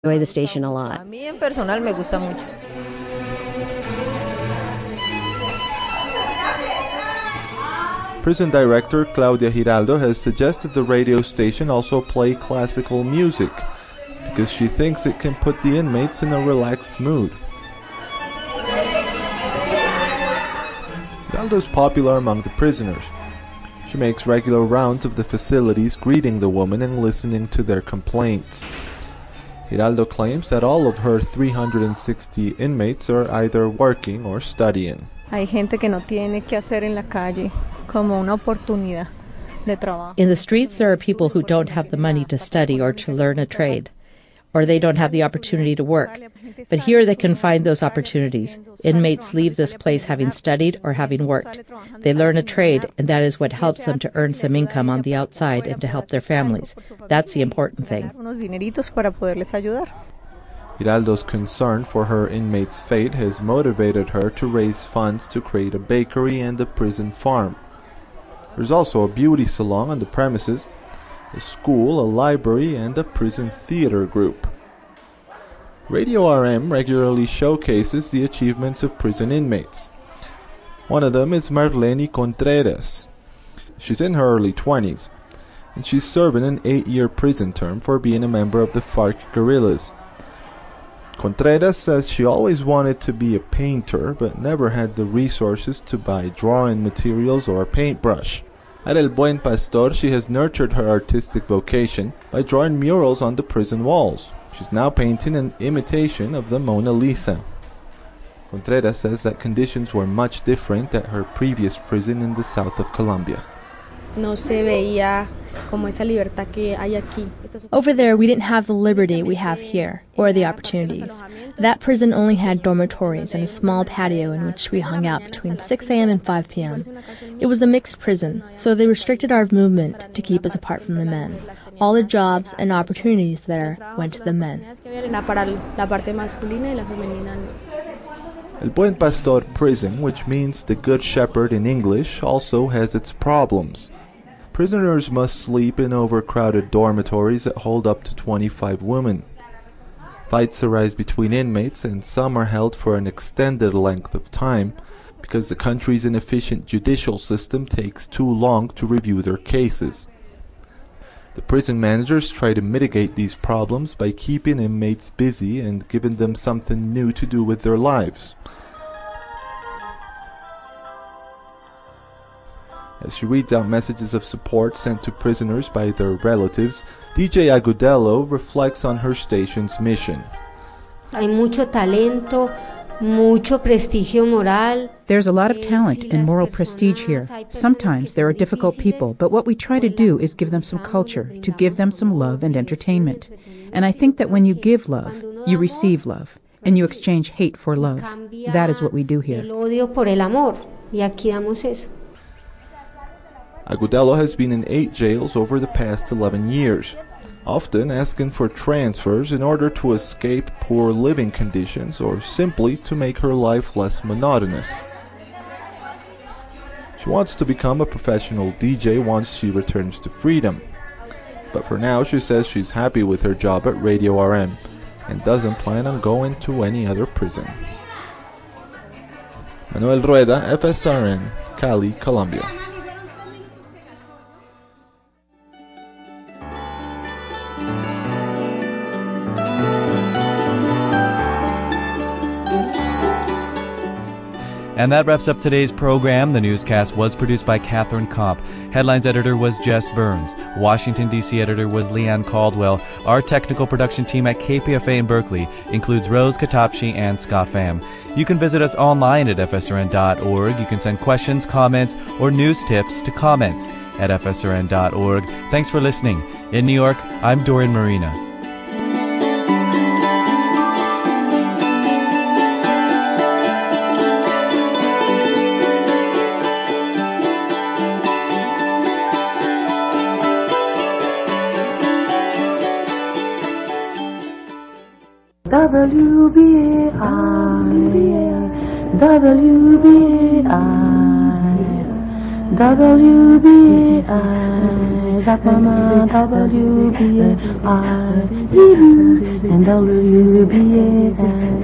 enjoy the station a lot. A mí en personal me gusta mucho. Prison director Claudia Giraldo has suggested the radio station also play classical music because she thinks it can put the inmates in a relaxed mood. Giraldo is popular among the prisoners. She makes regular rounds of the facilities greeting the women and listening to their complaints. Giraldo claims that all of her 360 inmates are either working or studying. Hay gente que no tiene que hacer en la calle, como una oportunidad de trabajo. In the streets, there are people who don't have the money to study or to learn a trade, or they don't have the opportunity to work. But here they can find those opportunities. Inmates leave this place having studied or having worked. They learn a trade, and that is what helps them to earn some income on the outside and to help their families. That's the important thing. Giraldo's concern for her inmates' fate has motivated her to raise funds to create a bakery and a prison farm. There's also a beauty salon on the premises, a school, a library, and a prison theater group. Radio RM regularly showcases the achievements of prison inmates. One of them is Marlene Contreras. She's in her early 20s, and she's serving an 8-year prison term for being a member of the FARC guerrillas. Contreras says she always wanted to be a painter, but never had the resources to buy drawing materials or a paintbrush. At El Buen Pastor, she has nurtured her artistic vocation by drawing murals on the prison walls. She's now painting an imitation of the Mona Lisa. Contreras says that conditions were much different at her previous prison in the south of Colombia. No se veía como esa libertad que hay aquí. Over there, we didn't have the liberty we have here, or the opportunities. That prison only had dormitories and a small patio in which we hung out between 6 a.m. and 5 p.m. It was a mixed prison, so they restricted our movement to keep us apart from the men. All the jobs and opportunities there went to the men. El Buen Pastor prison, which means the Good Shepherd in English, also has its problems. Prisoners must sleep in overcrowded dormitories that hold up to 25 women. Fights arise between inmates, and some are held for an extended length of time because the country's inefficient judicial system takes too long to review their cases. The prison managers try to mitigate these problems by keeping inmates busy and giving them something new to do with their lives. As she reads out messages of support sent to prisoners by their relatives, DJ Agudelo reflects on her station's mission. Hay mucho talento, mucho prestigio moral. There's a lot of talent and moral prestige here. Sometimes there are difficult people, but what we try to do is give them some culture, to give them some love and entertainment. And I think that when you give love, you receive love, and you exchange hate for love. That is what we do here. El odio por el amor, y aquí damos eso. Agudelo has been in 8 jails over the past 11 years, often asking for transfers in order to escape poor living conditions or simply to make her life less monotonous. She wants to become a professional DJ once she returns to freedom, but for now she says she's happy with her job at Radio RM and doesn't plan on going to any other prison. Manuel Rueda, FSRN, Cali, Colombia. And that wraps up today's program. The newscast was produced by Catherine Kopp. Headlines editor was Jess Burns. Washington, D.C. editor was Leanne Caldwell. Our technical production team at KPFA in Berkeley includes Rose Katapshi and Scott Pham. You can visit us online at fsrn.org. You can send questions, comments, or news tips to comments at fsrn.org. Thanks for listening. In New York, I'm Dorian Marina. WBAI, WBAI, Zap Mama, WBAI, and WBAI,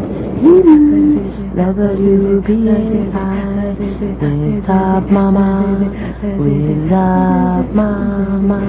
WBAI, with Zap Mama, with Zap Mama.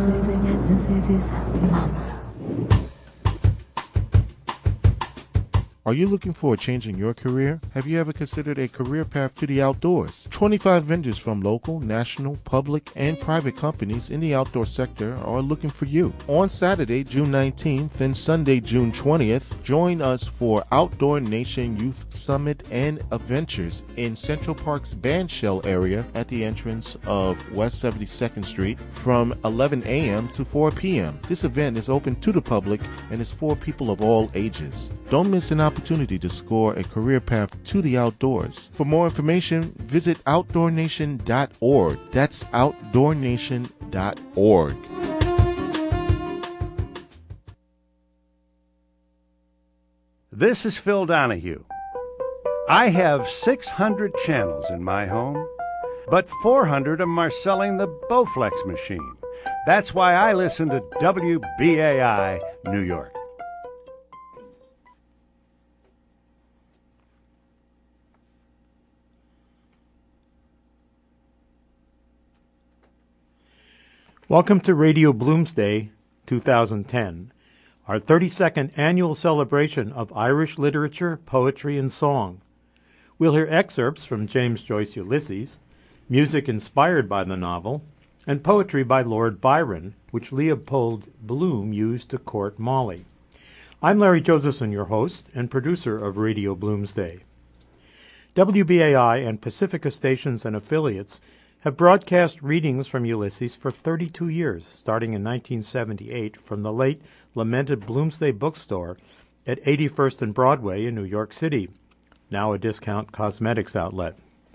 Are you looking for a change in your career? Have you ever considered a career path to the outdoors? 25 vendors from local, national, public, and private companies in the outdoor sector are looking for you. On Saturday, June 19th and Sunday, June 20th, join us for Outdoor Nation Youth Summit and Adventures in Central Park's Bandshell area at the entrance of West 72nd Street from 11 a.m. to 4 p.m. This event is open to the public and is for people of all ages. Don't miss an opportunity to score a career path to the outdoors. For more information, visit OutdoorNation.org. That's OutdoorNation.org. This is Phil Donahue. I have 600 channels in my home, but 400 of them are selling the Bowflex machine. That's why I listen to WBAI New York. Welcome to Radio Bloomsday 2010, our 32nd annual celebration of Irish literature, poetry, and song. We'll hear excerpts from James Joyce Ulysses, music inspired by the novel, and poetry by Lord Byron, which Leopold Bloom used to court Molly. I'm Larry Josephson, your host and producer of Radio Bloomsday. WBAI and Pacifica stations and affiliates have broadcast readings from Ulysses for 32 years, starting in 1978 from the late lamented Bloomsday Bookstore at 81st and Broadway in New York City, now a discount cosmetics outlet.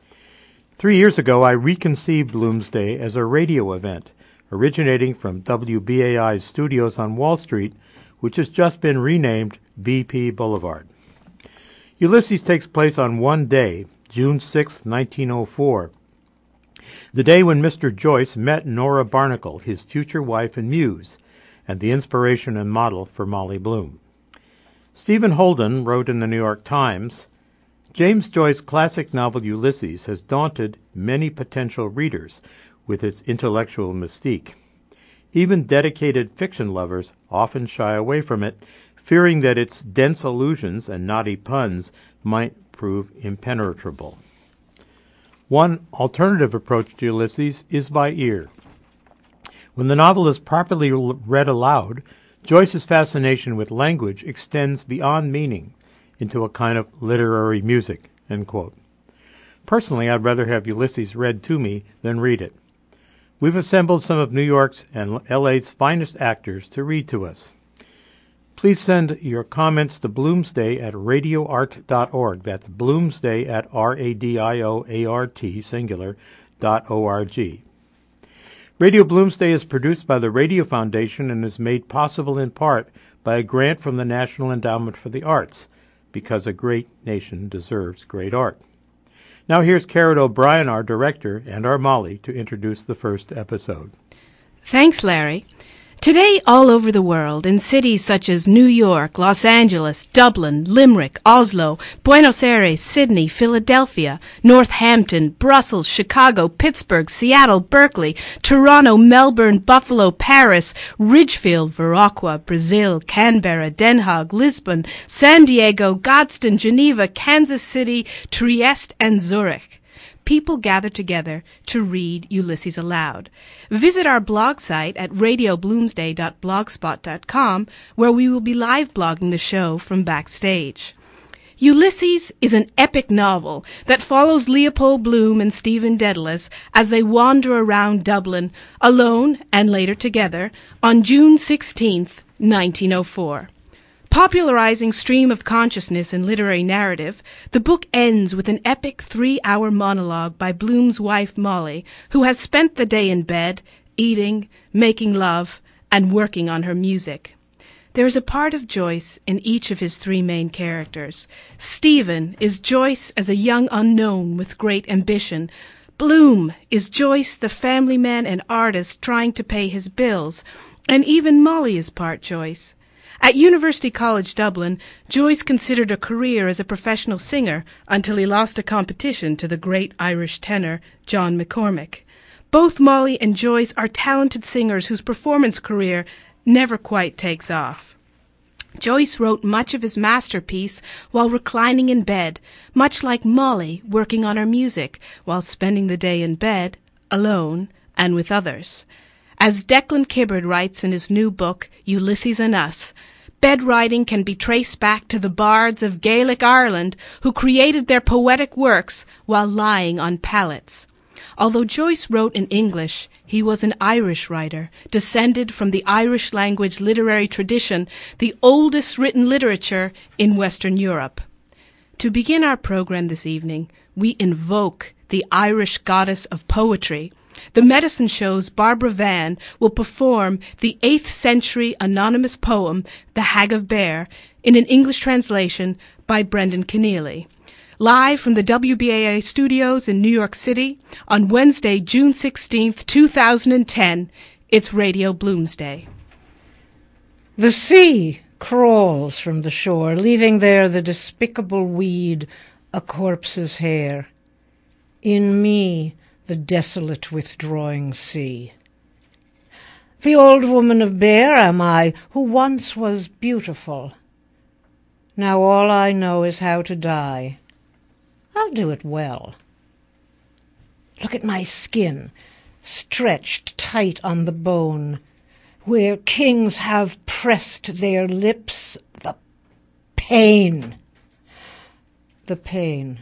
3 years ago, I reconceived Bloomsday as a radio event, originating from WBAI's studios on Wall Street, which has just been renamed BP Boulevard. Ulysses takes place on one day, June 6, 1904, the day when Mr. Joyce met Nora Barnacle, his future wife and muse, and the inspiration and model for Molly Bloom. Stephen Holden wrote in the New York Times, James Joyce's classic novel Ulysses has daunted many potential readers with its intellectual mystique. Even dedicated fiction lovers often shy away from it, fearing that its dense allusions and knotty puns might prove impenetrable. One alternative approach to Ulysses is by ear. When the novel is properly read aloud, Joyce's fascination with language extends beyond meaning into a kind of literary music, end quote. Personally, I'd rather have Ulysses read to me than read it. We've assembled some of New York's and LA's finest actors to read to us. Please send your comments to Bloomsday at radioart.org. That's Bloomsday at RADIOART, singular, .org. Radio Bloomsday is produced by the Radio Foundation and is made possible in part by a grant from the National Endowment for the Arts, because a great nation deserves great art. Now here's Karen O'Brien, our director, and our Molly, to introduce the first episode. Thanks, Larry. Today, all over the world, in cities such as New York, Los Angeles, Dublin, Limerick, Oslo, Buenos Aires, Sydney, Philadelphia, Northampton, Brussels, Chicago, Pittsburgh, Seattle, Berkeley, Toronto, Melbourne, Buffalo, Paris, Ridgefield, Viroqua, Brazil, Canberra, Den Haag, Lisbon, San Diego, Gadsden, Geneva, Kansas City, Trieste, and Zurich. People gather together to read Ulysses aloud. Visit our blog site at radiobloomsday.blogspot.com, where we will be live blogging the show from backstage. Ulysses is an epic novel that follows Leopold Bloom and Stephen Dedalus as they wander around Dublin, alone and later together, on June 16th, 1904. Popularizing stream of consciousness in literary narrative, the book ends with an epic 3-hour monologue by Bloom's wife Molly, who has spent the day in bed, eating, making love, and working on her music. There is a part of Joyce in each of his three main characters. Stephen is Joyce as a young unknown with great ambition, Bloom is Joyce, the family man and artist trying to pay his bills, and even Molly is part Joyce. At University College Dublin, Joyce considered a career as a professional singer until he lost a competition to the great Irish tenor John McCormick. Both Molly and Joyce are talented singers whose performance career never quite takes off. Joyce wrote much of his masterpiece while reclining in bed, much like Molly working on her music while spending the day in bed, alone and with others. As Declan Kibbard writes in his new book, Ulysses and Us, bedwriting can be traced back to the bards of Gaelic Ireland who created their poetic works while lying on pallets. Although Joyce wrote in English, he was an Irish writer, descended from the Irish language literary tradition, the oldest written literature in Western Europe. To begin our program this evening, we invoke the Irish goddess of poetry. The Medicine Show's Barbara Vann will perform the 8th century anonymous poem, The Hag of Bear, in an English translation by Brendan Keneally. Live from the WBAI studios in New York City on Wednesday, June 16th, 2010, it's Radio Bloomsday. The sea crawls from the shore, leaving there the despicable weed, a corpse's hair. In me, the desolate withdrawing sea. The old woman of Bear am I, who once was beautiful. Now all I know is how to die. I'll do it well. Look at my skin, stretched tight on the bone, where kings have pressed their lips. The pain. The pain.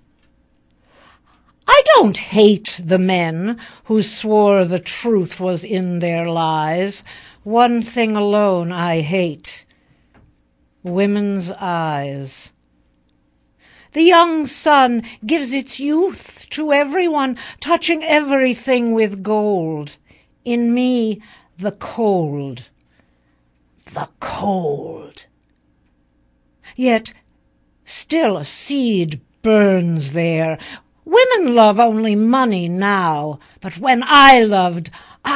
I don't hate the men who swore the truth was in their lies. One thing alone I hate: women's eyes. The young sun gives its youth to everyone, touching everything with gold. In me, the cold. The cold. Yet still a seed burns there. Women love only money now, but when I loved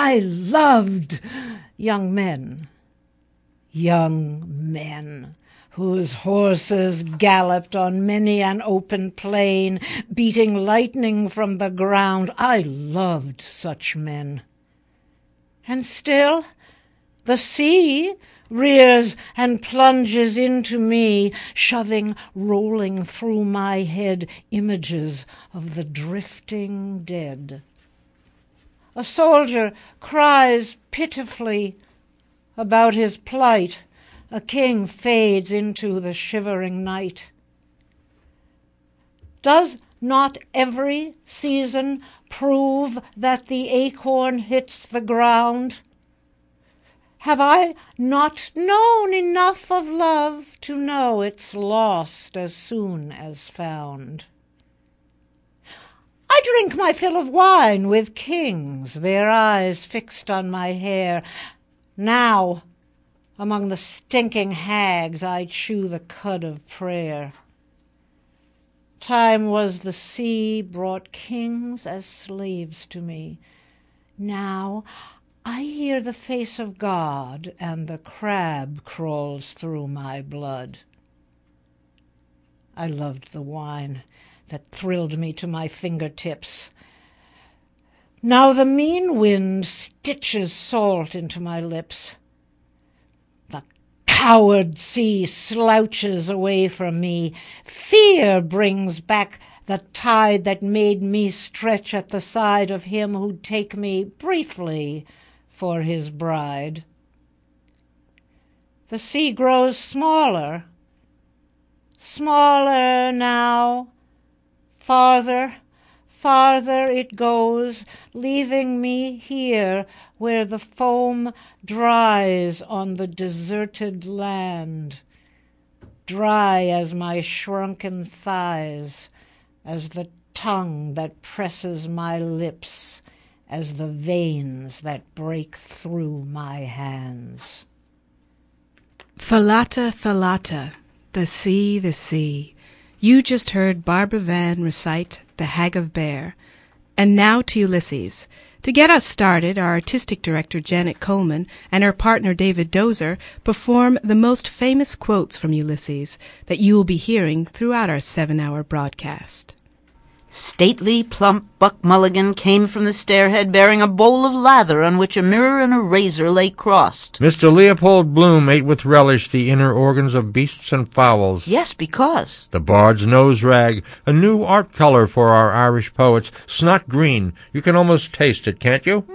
young men. Young men, whose horses galloped on many an open plain, beating lightning from the ground. I loved such men. And still the sea rears and plunges into me, shoving, rolling through my head, images of the drifting dead. A soldier cries pitifully about his plight. A king fades into the shivering night. Does not every season prove that the acorn hits the ground? Have I not known enough of love to know it's lost as soon as found? I drink my fill of wine with kings, their eyes fixed on my hair. Now, among the stinking hags, I chew the cud of prayer. Time was the sea brought kings as slaves to me. Now I hear the face of God, and the crab crawls through my blood. I loved the wine that thrilled me to my fingertips. Now the mean wind stitches salt into my lips. Coward sea slouches away from me. Fear brings back the tide that made me stretch at the side of him who'd take me briefly for his bride. The sea grows smaller, smaller now, farther, farther it goes, leaving me here where the foam dries on the deserted land, dry as my shrunken thighs, as the tongue that presses my lips, as the veins that break through my hands. Thalata, Thalata, the sea, the sea. You just heard Barbara Vann recite The Hag of Bear. And now to Ulysses. To get us started, our artistic director Janet Coleman and her partner David Dozer perform the most famous quotes from Ulysses that you will be hearing throughout our 7-hour broadcast. Stately, plump Buck Mulligan came from the stairhead bearing a bowl of lather on which a mirror and a razor lay crossed. Mr. Leopold Bloom ate with relish the inner organs of beasts and fowls. Yes, because. The bard's nose rag, a new art color for our Irish poets, snot green. You can almost taste it, can't you?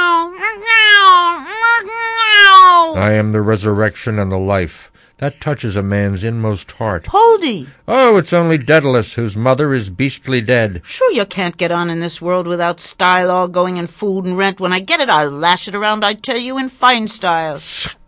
I am the resurrection and the life. That touches a man's inmost heart. Poldy! Oh, it's only Daedalus, whose mother is beastly dead. Sure you can't get on in this world without style all going in food and rent. When I get it, I'll lash it around, I tell you, in fine style.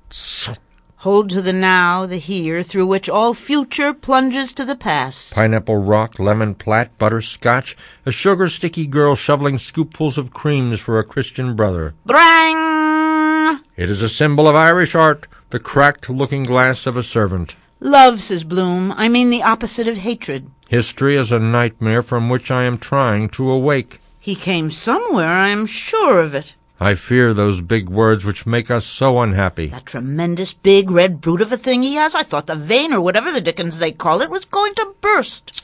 Hold to the now, the here, through which all future plunges to the past. Pineapple rock, lemon platt, butterscotch, a sugar-sticky girl shoveling scoopfuls of creams for a Christian brother. Brang! It is a symbol of Irish art, the cracked looking-glass of a servant. Love, says Bloom. I mean the opposite of hatred. History is a nightmare from which I am trying to awake. He came somewhere, I am sure of it. I fear those big words which make us so unhappy. That tremendous big red brute of a thing he has, I thought the vein, or whatever the dickens they call it, was going to burst.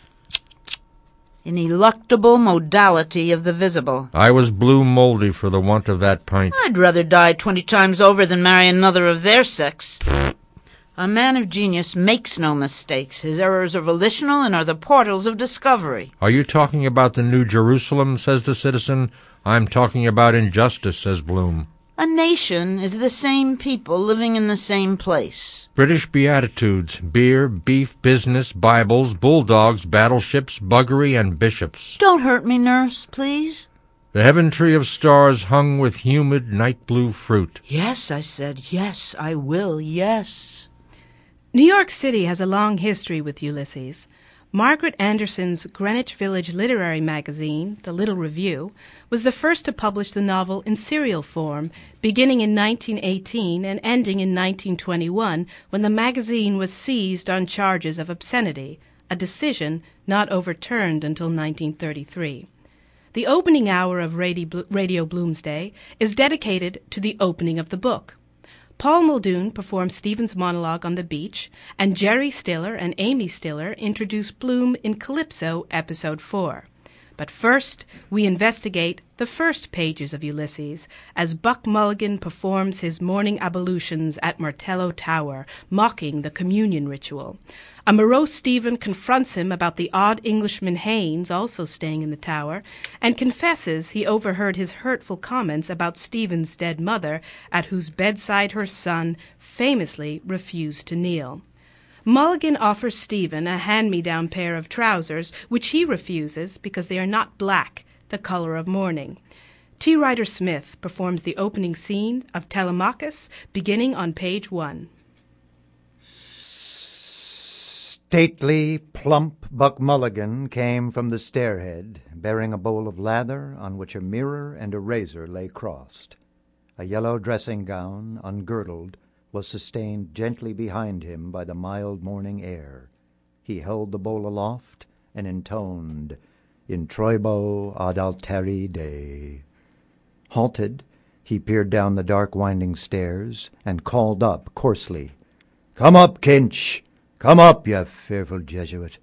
Ineluctable modality of the visible. I was blue mouldy for the want of that pint. I'd rather die 20 times over than marry another of their sex. A man of genius makes no mistakes. His errors are volitional and are the portals of discovery. Are you talking about the New Jerusalem, says the citizen? I'm talking about injustice, says Bloom. A nation is the same people living in the same place. British Beatitudes, beer, beef, business, Bibles, bulldogs, battleships, buggery, and bishops. Don't hurt me, nurse, please. The heaven tree of stars hung with humid night blue fruit. Yes, I said, yes, I will, yes. New York City has a long history with Ulysses. Margaret Anderson's Greenwich Village literary magazine, The Little Review, was the first to publish the novel in serial form, beginning in 1918 and ending in 1921, when the magazine was seized on charges of obscenity, a decision not overturned until 1933. The opening hour of Radio Bloomsday is dedicated to the opening of the book. Paul Muldoon performs Stephen's monologue on the beach, and Jerry Stiller and Amy Stiller introduce Bloom in Calypso, Episode 4. But first, we investigate the first pages of Ulysses as Buck Mulligan performs his morning ablutions at Martello Tower, mocking the communion ritual. A morose Stephen confronts him about the odd Englishman Haynes also staying in the tower, and confesses he overheard his hurtful comments about Stephen's dead mother, at whose bedside her son famously refused to kneel. Mulligan offers Stephen a hand-me-down pair of trousers, which he refuses because they are not black, the color of mourning. T. Ryder Smith performs the opening scene of Telemachus, beginning on page 1. Stately, plump Buck Mulligan came from the stairhead, bearing a bowl of lather on which a mirror and a razor lay crossed. A yellow dressing gown, ungirdled, was sustained gently behind him by the mild morning air. He held the bowl aloft and intoned, "In Troibo ad alteri Dei." Halted, he peered down the dark winding stairs and called up coarsely, "Come up, Kinch! Come up, you fearful Jesuit!"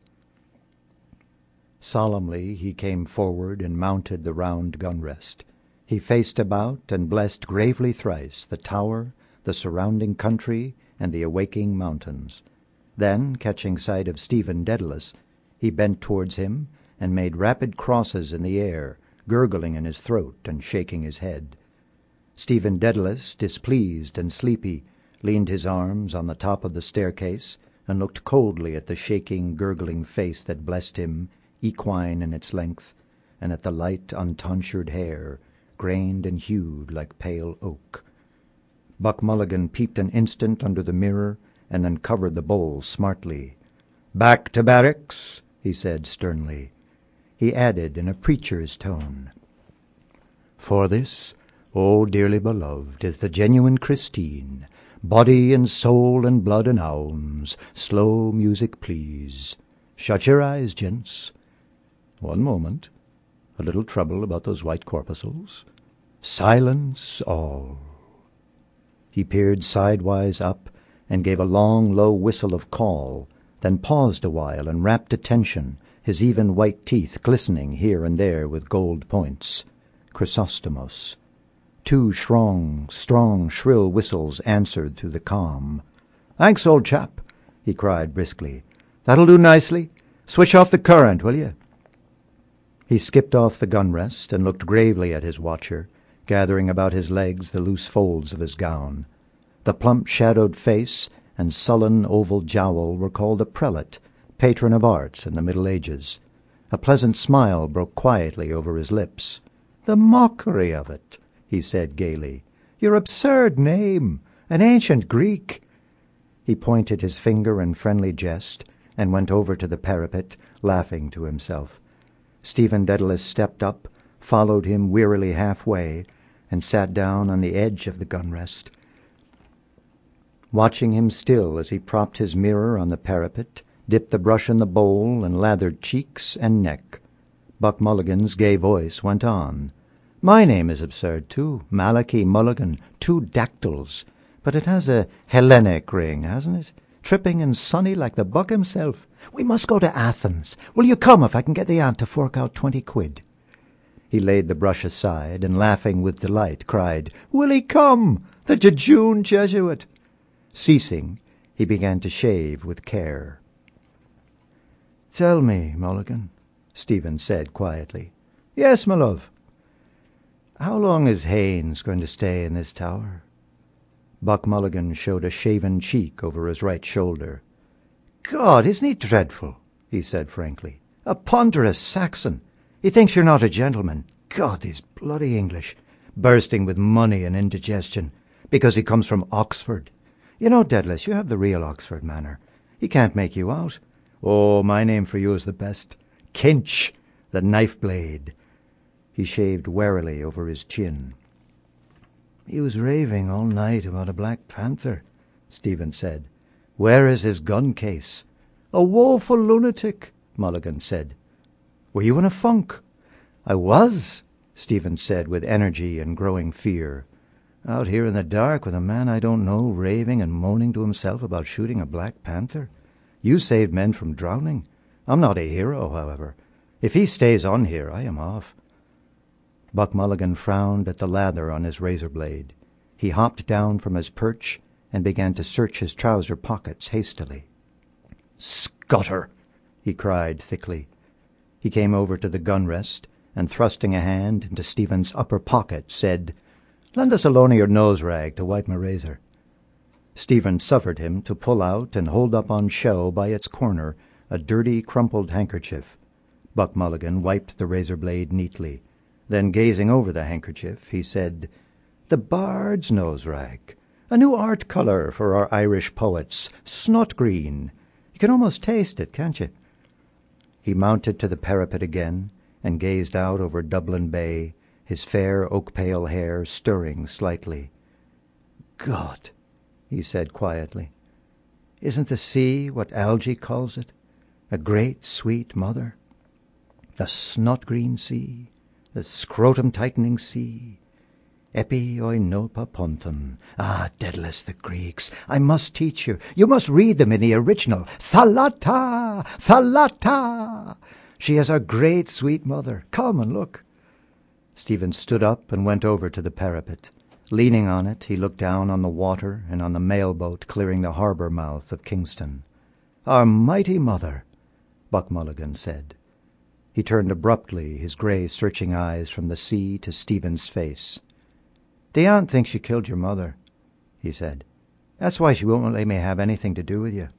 Solemnly he came forward and mounted the round gun-rest. He faced about and blessed gravely thrice the tower, the surrounding country, and the awaking mountains. Then, catching sight of Stephen Dedalus, he bent towards him and made rapid crosses in the air, gurgling in his throat and shaking his head. Stephen Dedalus, displeased and sleepy, leaned his arms on the top of the staircase and looked coldly at the shaking, gurgling face that blessed him, equine in its length, and at the light, untonsured hair, grained and hued like pale oak. Buck Mulligan peeped an instant under the mirror and then covered the bowl smartly. "Back to barracks," he said sternly. He added in a preacher's tone, "For this, O dearly beloved, is the genuine Christine, body and soul and blood and alms. Slow music, please. Shut your eyes, gents. One moment. A little trouble about those white corpuscles? Silence all. He peered sidewise up and gave a long, low whistle of call, then paused a while in rapt attention, his even white teeth glistening here and there with gold points. Chrysostomos. 2 strong, shrill whistles answered through the calm. "Thanks, old chap," he cried briskly. "That'll do nicely. Switch off the current, will you?" He skipped off the gun rest and looked gravely at his watcher, gathering about his legs the loose folds of his gown. The plump shadowed face and sullen oval jowl were called a prelate, patron of arts in the Middle Ages. A pleasant smile broke quietly over his lips. "The mockery of it," he said gaily. "Your absurd name, an ancient Greek." He pointed his finger in friendly jest and went over to the parapet, laughing to himself. Stephen Dedalus stepped up, followed him wearily halfway, and sat down on the edge of the gun rest. Watching him still as he propped his mirror on the parapet, dipped the brush in the bowl, and lathered cheeks and neck, Buck Mulligan's gay voice went on. "My name is absurd, too. Malachi Mulligan, 2 dactyls. But it has a Hellenic ring, hasn't it? Tripping and sunny like the Buck himself. We must go to Athens. Will you come if I can get the aunt to fork out 20 quid? He laid the brush aside and, laughing with delight, cried, "Will he come? The jejune Jesuit!" Ceasing, he began to shave with care. "Tell me, Mulligan," Stephen said quietly. "Yes, my love." "How long is Haines going to stay in this tower?" Buck Mulligan showed a shaven cheek over his right shoulder. "God, isn't he dreadful?" he said frankly. "A ponderous Saxon. He thinks you're not a gentleman. God, these bloody English. Bursting with money and indigestion. Because he comes from Oxford. You know, Dedalus, you have the real Oxford manner. He can't make you out. Oh, my name for you is the best. Kinch, the knife blade." He shaved warily over his chin. "He was raving all night about a Black Panther," Stephen said. "Where is his gun case?" "A woeful lunatic," Mulligan said. "Were you in a funk?" "I was," Stephen said with energy and growing fear. "Out here in the dark with a man I don't know raving and moaning to himself about shooting a Black Panther. You saved men from drowning. I'm not a hero, however. If he stays on here, I am off." Buck Mulligan frowned at the lather on his razor blade. He hopped down from his perch and began to search his trouser pockets hastily. "Scutter!" he cried thickly. He came over to the gun rest and, thrusting a hand into Stephen's upper pocket, said, "Lend us alone of your nose rag to wipe my razor." Stephen suffered him to pull out and hold up on show by its corner a dirty, crumpled handkerchief. Buck Mulligan wiped the razor blade neatly. Then, gazing over the handkerchief, he said, "The bard's nose rag. A new art colour for our Irish poets, snot green. You can almost taste it, can't you?" He mounted to the parapet again and gazed out over Dublin Bay, his fair oak-pale hair stirring slightly. "God," he said quietly, "isn't the sea what Algy calls it? A great sweet mother? The snot-green sea, the scrotum-tightening sea. Epi oinopa ponton. Ah, Dedalus, the Greeks. I must teach you. You must read them in the original. Thalata! Thalata! She is our great sweet mother. Come and look." Stephen stood up and went over to the parapet. Leaning on it, he looked down on the water and on the mail-boat clearing the harbour mouth of Kingston. "Our mighty mother," Buck Mulligan said. He turned abruptly, his grey searching eyes from the sea to Stephen's face. "The aunt thinks you killed your mother," he said. "That's why she won't let me have anything to do with you."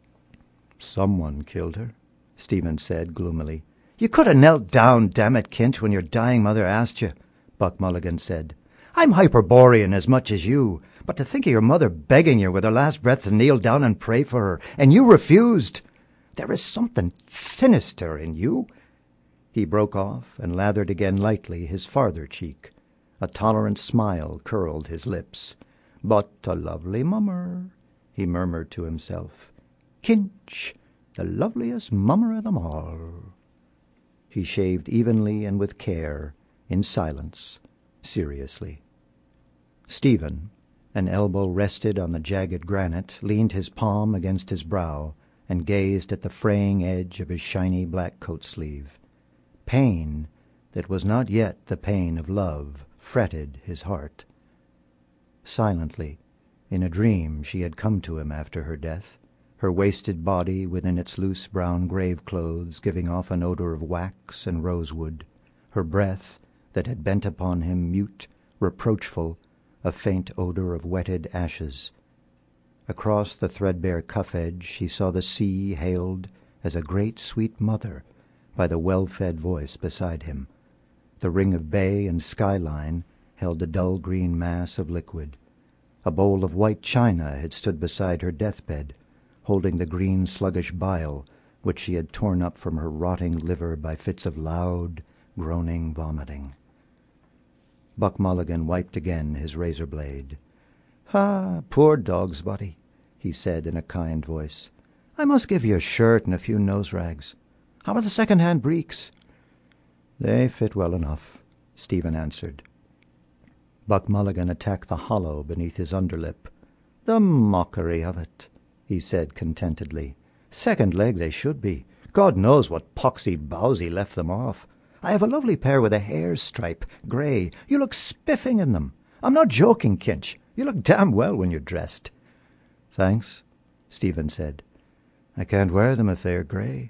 "Someone killed her," Stephen said gloomily. "You could have knelt down, damn it, Kinch, when your dying mother asked you," Buck Mulligan said. "I'm Hyperborean as much as you, but to think of your mother begging you with her last breath to kneel down and pray for her, and you refused. There is something sinister in you." He broke off and lathered again lightly his farther cheek. A tolerant smile curled his lips. "But a lovely mummer," he murmured to himself. "Kinch, the loveliest mummer of them all." He shaved evenly and with care, in silence, seriously. Stephen, an elbow rested on the jagged granite, leaned his palm against his brow and gazed at the fraying edge of his shiny black coat sleeve. Pain that was not yet the pain of love fretted his heart. Silently, in a dream, she had come to him after her death, her wasted body within its loose brown grave clothes giving off an odor of wax and rosewood, her breath that had bent upon him mute, reproachful, a faint odor of wetted ashes. Across the threadbare cuff-edge he saw the sea hailed as a great sweet mother by the well-fed voice beside him. The ring of bay and skyline held a dull green mass of liquid. A bowl of white china had stood beside her deathbed, holding the green sluggish bile which she had torn up from her rotting liver by fits of loud, groaning vomiting. Buck Mulligan wiped again his razor blade. "Ah, poor dog's body," he said in a kind voice. "I must give you a shirt and a few nose rags. How are the second-hand breeks?" "They fit well enough," Stephen answered. Buck Mulligan attacked the hollow beneath his underlip. "The mockery of it," he said contentedly. "Second leg they should be. God knows what poxy-bowsy left them off. I have a lovely pair with a hare's stripe, grey. You look spiffing in them. I'm not joking, Kinch. You look damn well when you're dressed." "Thanks," Stephen said. "I can't wear them if they are grey."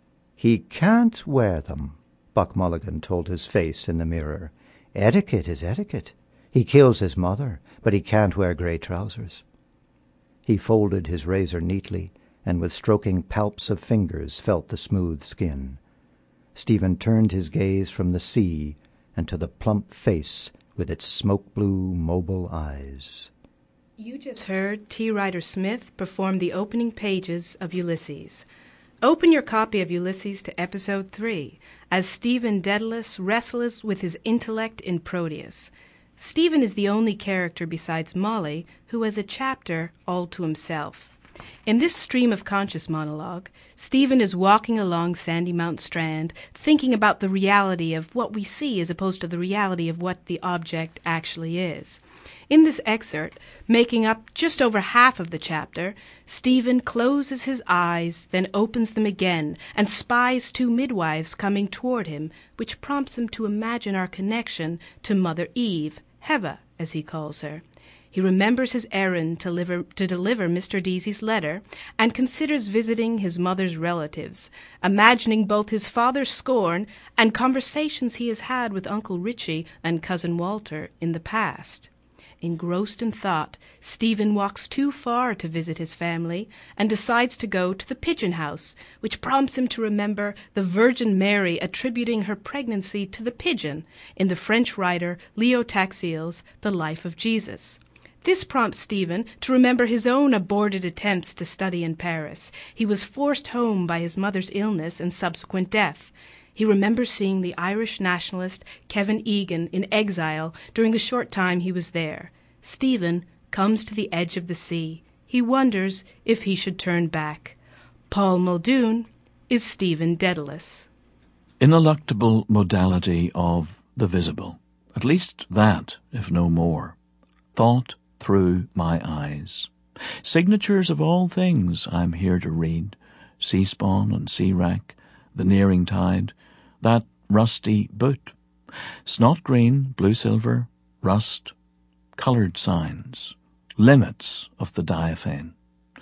"He can't wear them," Buck Mulligan told his face in the mirror. "Etiquette is etiquette. He kills his mother, but he can't wear grey trousers." He folded his razor neatly, and with stroking palps of fingers felt the smooth skin. Stephen turned his gaze from the sea and to the plump face with its smoke-blue, mobile eyes. You just heard T. Ryder Smith perform the opening pages of Ulysses. Open your copy of Ulysses to Episode 3, as Stephen Dedalus wrestles with his intellect in Proteus. Stephen is the only character besides Molly who has a chapter all to himself. In this stream of conscious monologue, Stephen is walking along Sandymount Strand, thinking about the reality of what we see as opposed to the reality of what the object actually is. In this excerpt, making up just over half of the chapter, Stephen closes his eyes, then opens them again, and spies two midwives coming toward him, which prompts him to imagine our connection to Mother Eve, Heva, as he calls her. He remembers his errand to deliver Mr. Deasy's letter, and considers visiting his mother's relatives, imagining both his father's scorn and conversations he has had with Uncle Richie and Cousin Walter in the past. Engrossed in thought, Stephen walks too far to visit his family and decides to go to the pigeon house, which prompts him to remember the Virgin Mary attributing her pregnancy to the pigeon in the French writer Leo Taxile's The Life of Jesus. This prompts Stephen to remember his own aborted attempts to study in Paris. He was forced home by his mother's illness and subsequent death. He remembers seeing the Irish nationalist Kevin Egan in exile during the short time he was there. Stephen comes to the edge of the sea. He wonders if he should turn back. Paul Muldoon is Stephen Dedalus. Ineluctable modality of the visible, at least that, if no more. Thought through my eyes. Signatures of all things I'm here to read. Sea spawn and sea wrack, the nearing tide, that rusty boot. Snot green, blue silver, rust, coloured signs, limits of the diaphane.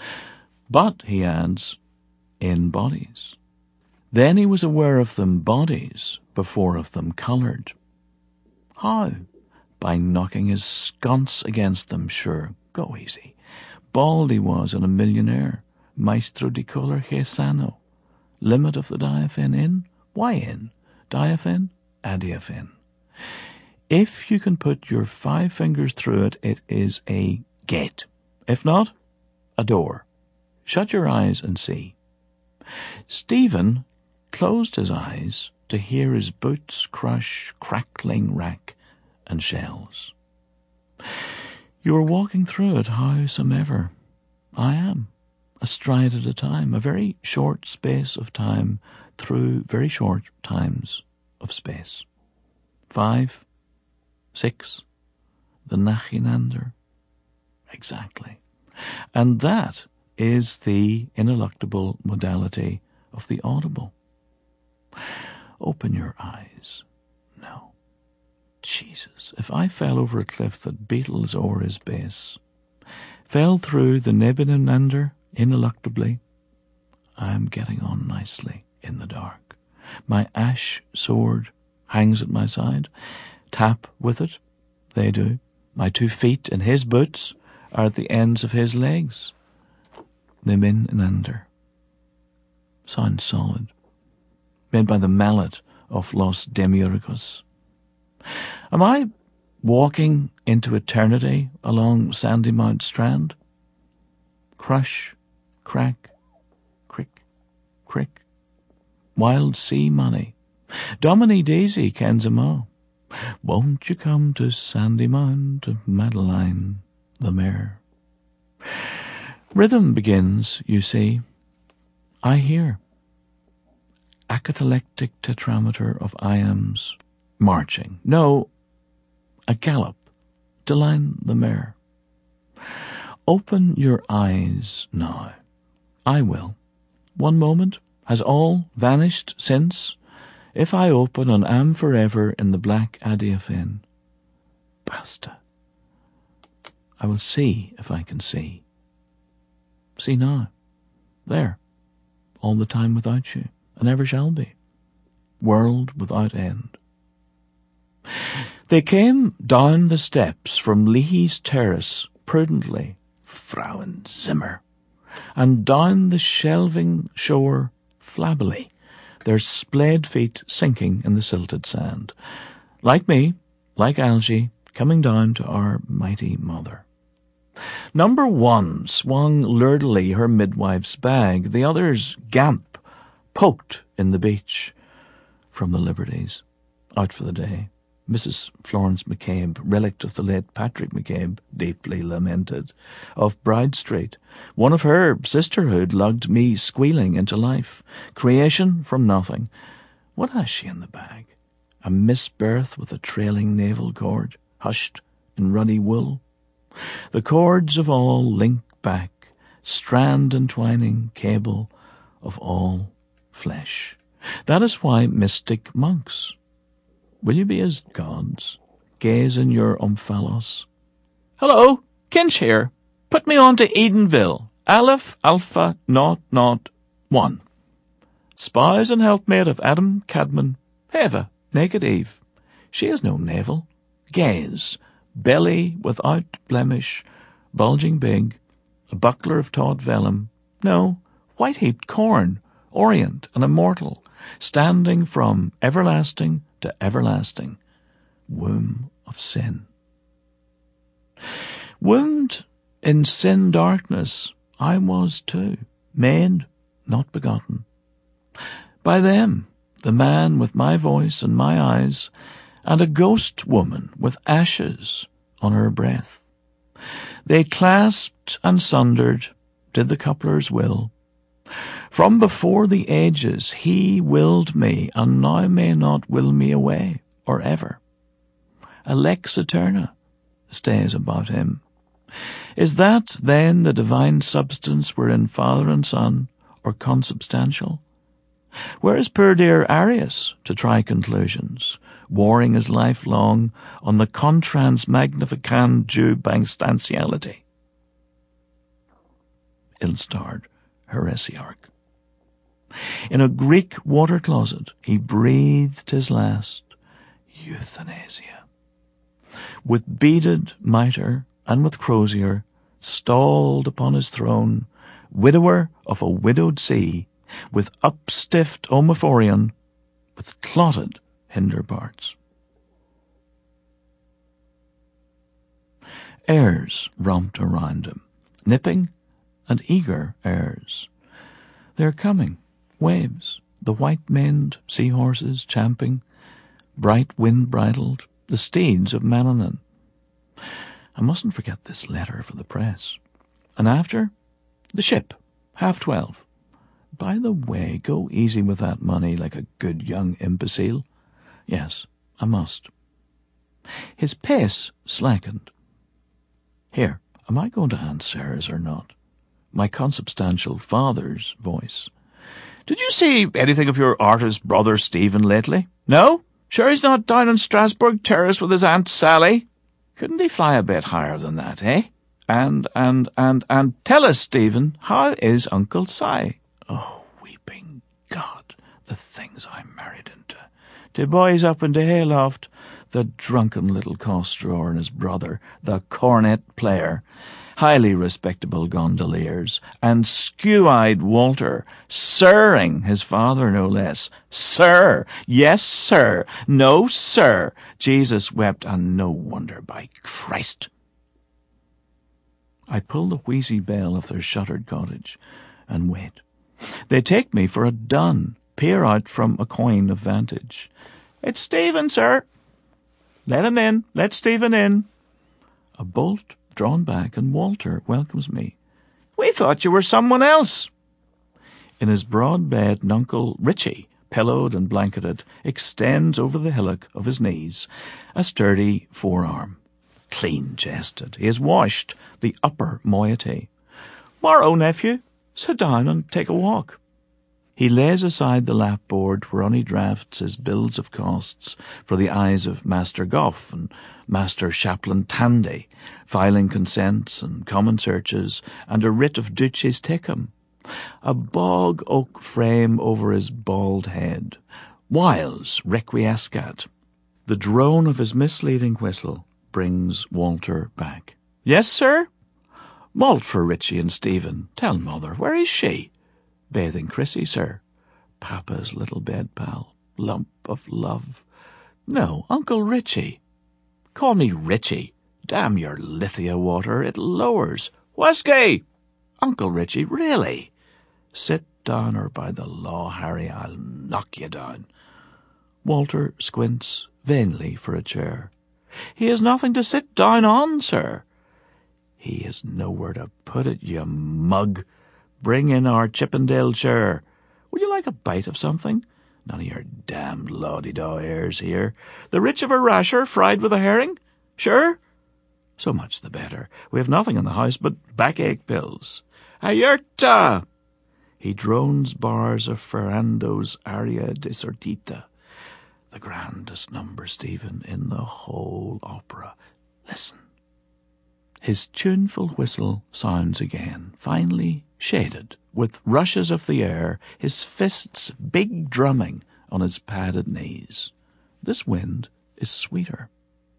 But, he adds, in bodies. Then he was aware of them bodies before of them coloured. How? By knocking his sconce against them, sure. Go easy. Bald he was and a millionaire. Maestro di color che sano. Limit of the diaphane in? Why in? Diaphane? Adiaphane. If you can put your 5 fingers through it, it is a gate. If not, a door. Shut your eyes and see. Stephen closed his eyes to hear his boots crush crackling wrack and shells. You are walking through it howsomever. I am. a stride at a time, a very short space of time through very short times of space. 5, 6, the Nachinander. Exactly. And that is the ineluctable modality of the audible. Open your eyes. No. Jesus, if I fell over a cliff that beetles o'er his base, fell through the Nebuchadnezzar ineluctably, I am getting on nicely in the dark. My ash sword hangs at my side. Tap with it, they do. My 2 feet in his boots are at the ends of his legs. Nebuchadnezzar. Sounds solid. Made by the mallet of Los Demiurgos. Am I walking into eternity along Sandymount Strand? Crush, crack, crick, crick. Wild sea money. Domini Daisy kens 'em all. Won't you come to Sandymount, Madeline the mare? Rhythm begins, you see. I hear. A catalectic tetrameter of iambs marching. No, a gallop to line the mare. Open your eyes now. I will. One moment. Has all vanished since? If I open and am forever in the black Adiaphane. Basta. I will see if I can see. See now. There. All the time without you, and ever shall be. World without end. They came down the steps from Leahy's terrace prudently, Frauenzimmer, and down the shelving shore flabbily, their splayed feet sinking in the silted sand. Like me, like Algie, coming down to our mighty mother. Number 1 swung lurdily her midwife's bag, the other's gamp poked in the beach from the Liberties, out for the day. Mrs. Florence McCabe, relict of the late Patrick McCabe, deeply lamented, of Bride Street. One of her sisterhood lugged me squealing into life. Creation from nothing. What has she in the bag? A misbirth with a trailing navel cord, hushed in ruddy wool. The cords of all link back, strand entwining cable of all flesh. That is why mystic monks, will you be as gods? Gaze in your omphalos. Hello, Kinch here. Put me on to Edenville. Aleph Alpha 001. Spouse and helpmate of Adam Cadman. Heva, naked Eve. She has no navel. Gaze, belly without blemish, bulging big, a buckler of taut vellum. No, white-heaped corn, orient and immortal, standing from everlasting to everlasting, womb of sin. Wombed in sin darkness I was too, made, not begotten. By them, the man with my voice and my eyes, and a ghost woman with ashes on her breath. They clasped and sundered, did the coupler's will. From before the ages he willed me, and now may not will me away, or ever. A lex eterna stays about him. Is that then the divine substance wherein Father and Son are consubstantial? Where is poor dear Arius to try conclusions, warring his life long on the contrans magnificand Jew-bangstantiality? Ill-starred heresiarch. In a Greek water closet he breathed his last euthanasia. With beaded mitre and with crozier, stalled upon his throne, widower of a widowed sea, with upstiffed omophorion, with clotted hinder parts. Airs romped around him, nipping and eager airs. They're coming, waves, the white-maned seahorses champing, bright wind-bridled, the steeds of Mannanan. I mustn't forget this letter for the press. And after, the ship, 12:30. By the way, go easy with that money like a good young imbecile. Yes, I must. His pace slackened. Here, am I going to Aunt Sarah's or not? My consubstantial father's voice. Did you see anything of your artist brother Stephen lately? No? Sure he's not down on Strasbourg Terrace with his Aunt Sally? Couldn't he fly a bit higher than that, eh? And tell us, Stephen, how is Uncle Si? Oh, weeping God, the things I'm married into. The boys up in the hayloft, the drunken little costrawer and his brother, the cornet player, highly respectable gondoliers, and skew-eyed Walter, sirring his father no less. Sir! Yes, sir! No, sir! Jesus wept, and no wonder, by Christ! I pull the wheezy bell of their shuttered cottage, and wait. They take me for a dun, peer out from a coign of vantage. It's Stephen, sir. Let him in. Let Stephen in. A bolt drawn back, and Walter welcomes me. We thought you were someone else. In his broad bed, Nuncle Richie, pillowed and blanketed, extends over the hillock of his knees a sturdy forearm. Clean-chested, he has washed the upper moiety. Morrow, nephew, sit down and take a walk. He lays aside the lapboard whereon he drafts his bills of costs for the eyes of Master Goff and Master Chaplain Tandy, filing consents and common searches, and a writ of duces tecum. A bog oak frame over his bald head. Wiles requiescat. The drone of his misleading whistle brings Walter back. Yes, sir? Malt for Richie and Stephen. Tell mother, where is she? Bathing Chrissy, sir. Papa's little bed pal. Lump of love. No, Uncle Richie. Call me Richie. Damn your lithia water, it lowers. Whiskey! Uncle Richie, really? Sit down, or by the law, Harry, I'll knock you down. Walter squints vainly for a chair. He has nothing to sit down on, sir. He has nowhere to put it, you mug. Bring in our Chippendale chair. Would you like a bite of something? None of your damned lawdy-daw airs here. The rich of a rasher fried with a herring? Sure? So much the better. We have nothing in the house but backache pills. Ayerta! He drones bars of Ferrando's Aria Desertita. The grandest number, Stephen, in the whole opera. Listen. His tuneful whistle sounds again, finely shaded, with rushes of the air, his fists big drumming on his padded knees. This wind is sweeter.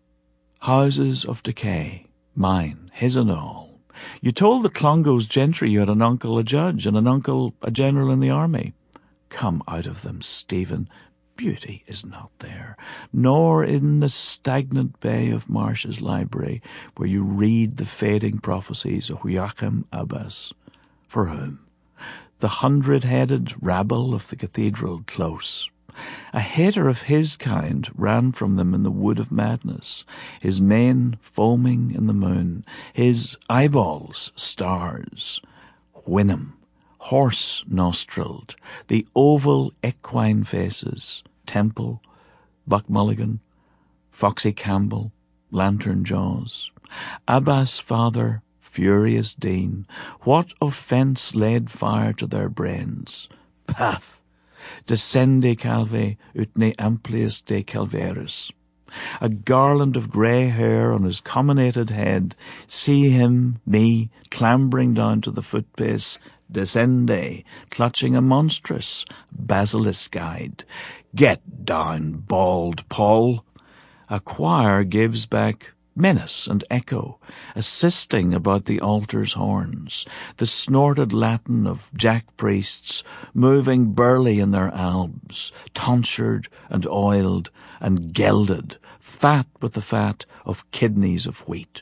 Houses of decay, mine, his and all. You told the Clongowes gentry you had an uncle a judge and an uncle a general in the army. Come out of them, Stephen. Beauty is not there, nor in the stagnant bay of Marsh's library, where you read the fading prophecies of Joachim Abbas. For whom? The 100-headed rabble of the cathedral close. A hater of his kind ran from them in the wood of madness, his mane foaming in the moon, his eyeballs stars. Wynnum, horse-nostrilled, the oval equine faces, Temple, Buck Mulligan, Foxy Campbell, Lantern Jaws, Abbas' father, furious Dean, what offence laid fire to their brains? Paf! Descendi calve ut ne amplius de calvaris. A garland of grey hair on his comminated head, see him, me, clambering down to the footpace, descende, clutching a monstrous basilisk guide. Get down, bald Paul. A choir gives back menace and echo, assisting about the altar's horns, the snorted Latin of jack priests moving burly in their albs, tonsured and oiled and gelded, fat with the fat of kidneys of wheat.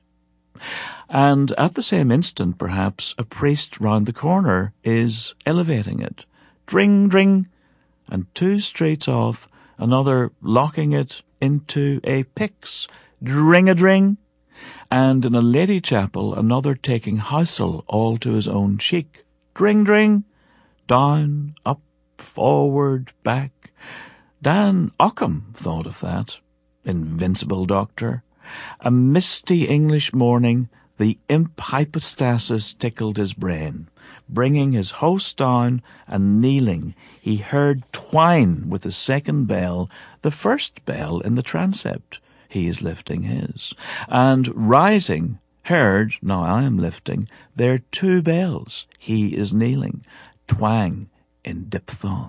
And at the same instant, perhaps, a priest round the corner is elevating it. Dring, dring, and 2 streets off, another locking it into a pyx. Dring-a-dring, and in a lady chapel another taking housel all to his own cheek. Dring, dring. Down, up, forward, back. Dan Ockham thought of that. Invincible doctor. A misty English morning, the imp hypostasis tickled his brain. Bringing his host down and kneeling, he heard twine with the second bell, the first bell in the transept. He is lifting his. And rising, heard, now I am lifting, there 2 bells. He is kneeling. Twang in diphthong.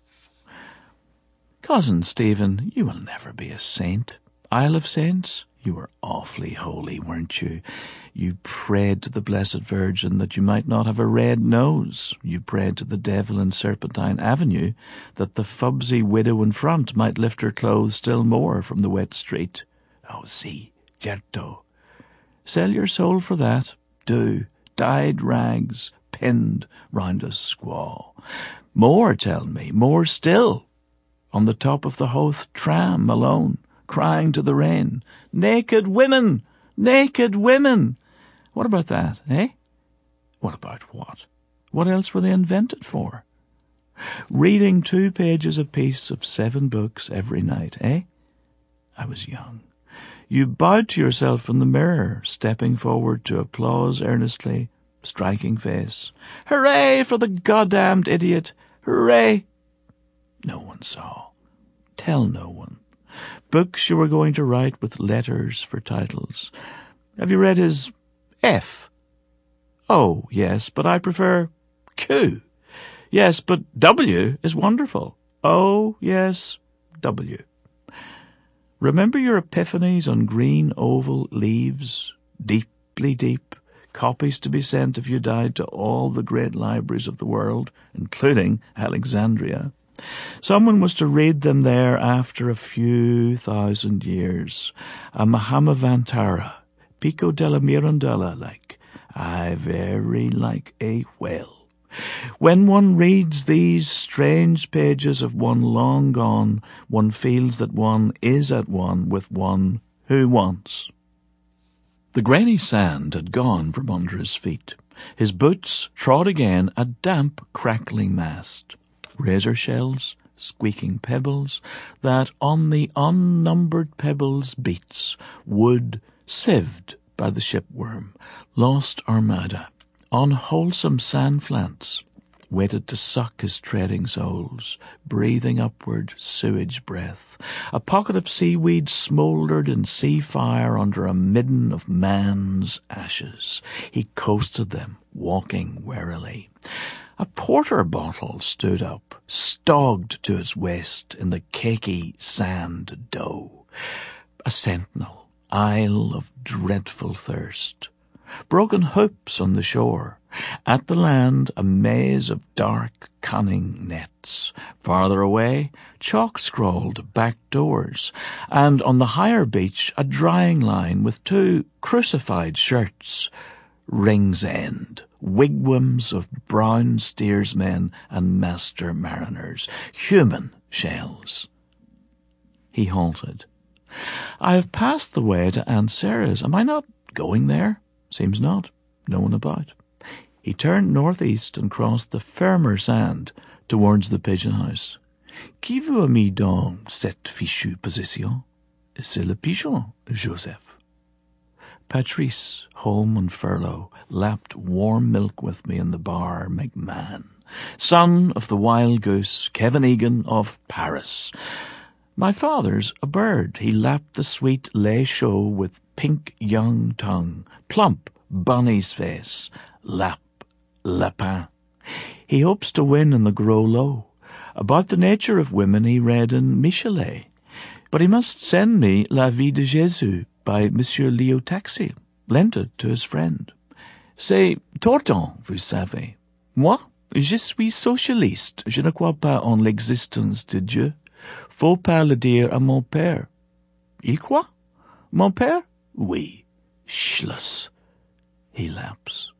Cousin Stephen, you will never be a saint. Isle of Saints? You were awfully holy, weren't you? You prayed to the Blessed Virgin that you might not have a red nose. You prayed to the devil in Serpentine Avenue that the fubsy widow in front might lift her clothes still more from the wet street. Oh, si, certo. Sell your soul for that. Do. Dyed rags, pinned round a squaw. More, tell me, more still. On the top of the Howth tram alone, crying to the rain, naked women! Naked women! What about that, eh? What about what? What else were they invented for? Reading 2 pages apiece of 7 books every night, eh? I was young. You bowed to yourself in the mirror, stepping forward to applause earnestly, striking face. Hooray for the goddamned idiot! Hooray! No one saw. Tell no one. Books you were going to write with letters for titles. Have you read his F? Oh, yes, but I prefer Q. Yes, but W is wonderful. Oh, yes, W. Remember your epiphanies on green oval leaves, deeply deep, copies to be sent if you died to all the great libraries of the world, including Alexandria. Someone was to read them there after a few thousand years. A Mahamavantara, Pico della Mirandella like, aye, very like a whale. When one reads these strange pages of one long gone, one feels that one is at one with one who wants. The grainy sand had gone from under his feet. His boots trod again a damp, crackling mast. Razor shells, squeaking pebbles, that on the unnumbered pebbles beats, wood sieved by the shipworm, lost armada, unwholesome sand-flants, waited to suck his treading soles, breathing upward sewage breath. A pocket of seaweed smouldered in sea fire under a midden of man's ashes. He coasted them, walking warily. A porter bottle stood up, stogged to its waist in the cakey sand dough. A sentinel, isle of dreadful thirst. Broken hoops on the shore. At the land, a maze of dark, cunning nets. Farther away, chalk-scrawled back doors. And on the higher beach, a drying line with 2 crucified shirts. Rings End. Wigwams of brown steersmen and master mariners. Human shells. He halted. I have passed the way to Aunt Sarah's. Am I not going there? Seems not. No one about. He turned northeast and crossed the firmer sand towards the pigeon house. Qui vous a mis dans cette fichue position? C'est le pigeon, Joseph. Patrice, home on furlough, lapped warm milk with me in the bar McMahon, son of the wild goose, Kevin Egan of Paris. My father's a bird. He lapped the sweet lait chaud with pink young tongue, plump bunny's face, lap, lapin. He hopes to win in the Gros Low. About the nature of women he read in Michelet. But he must send me La Vie de Jésus by Monsieur Leo Taxi, lent it to his friend. C'est tordant, vous savez. Moi, je suis socialiste. Je ne crois pas en l'existence de Dieu. Faut pas le dire à mon père. Il croit? Mon père? Oui. Schluss. He laps.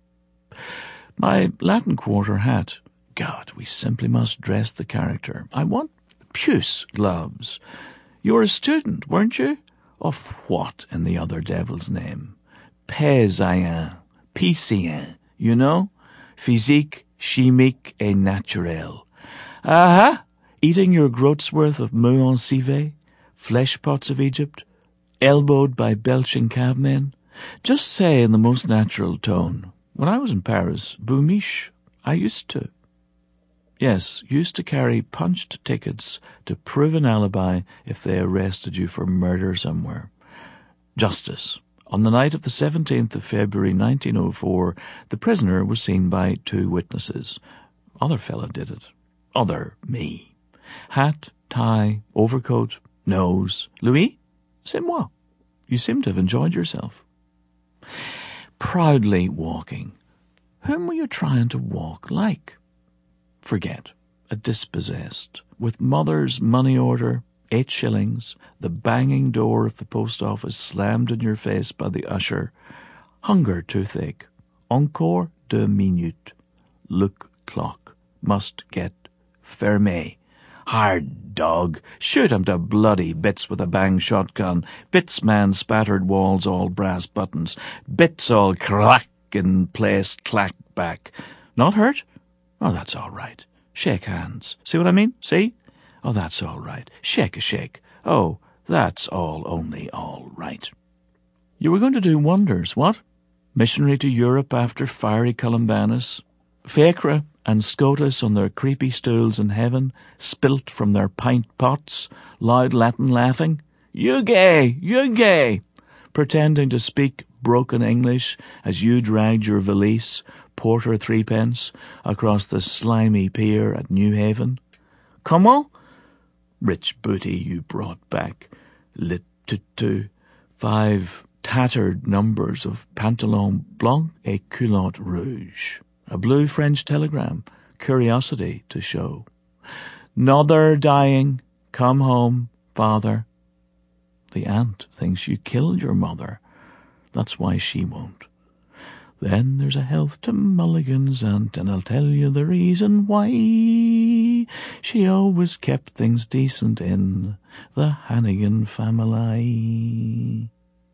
My Latin Quarter hat. God, we simply must dress the character. I want puce gloves. You were a student, weren't you? Of what in the other devil's name? Paysan, PCN, you know? physique, chimique et naturel. Aha! Eating your groat's worth of mou en civet, flesh pots of Egypt, elbowed by belching cabmen. Just say in the most natural tone, when I was in Paris, Boumiche, I used to carry punched tickets to prove an alibi if they arrested you for murder somewhere. Justice. On the night of the 17th of February 1904, the prisoner was seen by 2 witnesses. Other fella did it. Other me. Hat, tie, overcoat, nose. Louis, c'est moi. You seem to have enjoyed yourself. Proudly walking. Whom were you trying to walk like? Forget. A dispossessed. With mother's money order, 8 shillings, the banging door of the post office slammed in your face by the usher. Hunger toothache. Encore 2 minutes. Look clock. Must get fermé. Hard dog. Shoot him to bloody bits with a bang shotgun. Bits man spattered walls all brass buttons. Bits all crack in place clack back. Not hurt? Oh, that's all right. Shake hands. See what I mean? See? Oh, that's all right. Shake a shake. Oh, that's only all right. You were going to do wonders, what? Missionary to Europe after fiery Columbanus? Fecre and Scotus on their creepy stools in heaven, spilt from their pint pots, loud Latin laughing? You gay! Pretending to speak broken English as you dragged your valise, porter 3p, across the slimy pier at New Haven. Comment? Rich booty you brought back, lit to 5 tattered numbers of pantalon blanc et culotte rouge, a blue French telegram, curiosity to show. Nother dying, come home, father. The aunt thinks you killed your mother. That's why she won't. Then there's a health to Mulligan's aunt, and I'll tell you the reason why. She always kept things decent in the Hannigan family.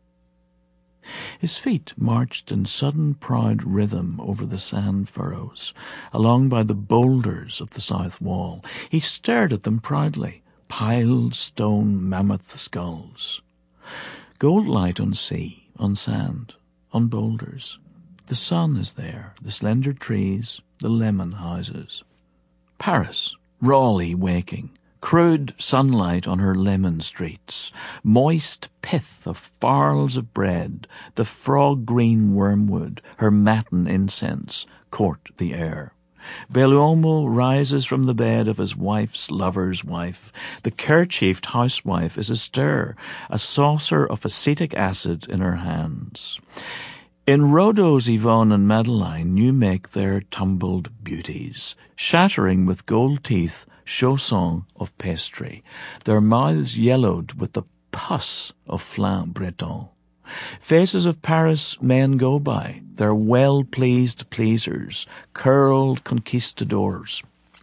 His feet marched in sudden proud rhythm over the sand furrows, along by the boulders of the south wall. He stared at them proudly, piled stone mammoth skulls. Gold light on sea, on sand, on boulders. The sun is there, the slender trees, the lemon houses. Paris, rawly waking, crude sunlight on her lemon streets, moist pith of farls of bread, the frog-green wormwood, her matin incense, court the air. Bellomo rises from the bed of his wife's lover's wife. The kerchiefed housewife is astir, a saucer of acetic acid in her hands. In Rodot's Yvonne and Madeline you make their tumbled beauties, shattering with gold teeth chaussons of pastry, their mouths yellowed with the pus of flan breton. Faces of Paris men go by, their well-pleased pleasers, curled conquistadors.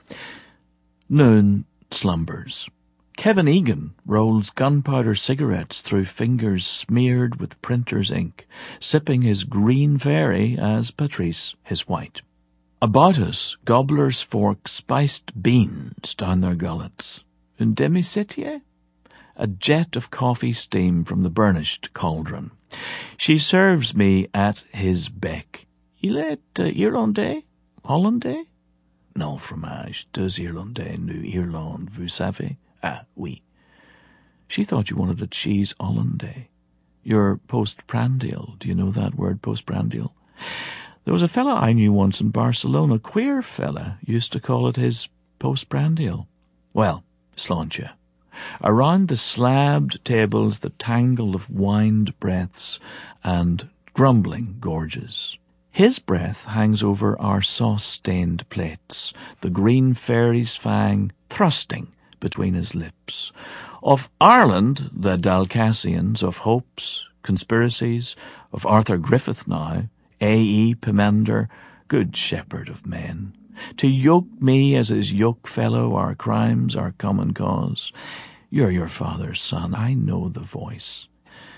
Noon slumbers. Kevin Egan rolls gunpowder cigarettes through fingers smeared with printer's ink, sipping his green fairy as Patrice his white. About us, gobblers fork spiced beans down their gullets. Un demi-setier? A jet of coffee steam from the burnished cauldron. She serves me at his beck. Il est Irlandais? Hollandais? Non, fromage, deux Irlandais, nous Irlande, vous savez? Ah, oui. She thought you wanted a cheese hollandaise. Your postprandial. Do you know that word, postprandial? There was a fella I knew once in Barcelona, queer fella, used to call it his postprandial. Well, sláinte. Around the slabbed tables the tangle of whined breaths and grumbling gorges. His breath hangs over our sauce-stained plates, the green fairy's fang thrusting between his lips. Of Ireland, the Dalcassians, of hopes, conspiracies, of Arthur Griffith now, A.E. Pomander, good shepherd of men. To yoke me as his yoke fellow, our crimes, our common cause. You're your father's son, I know the voice.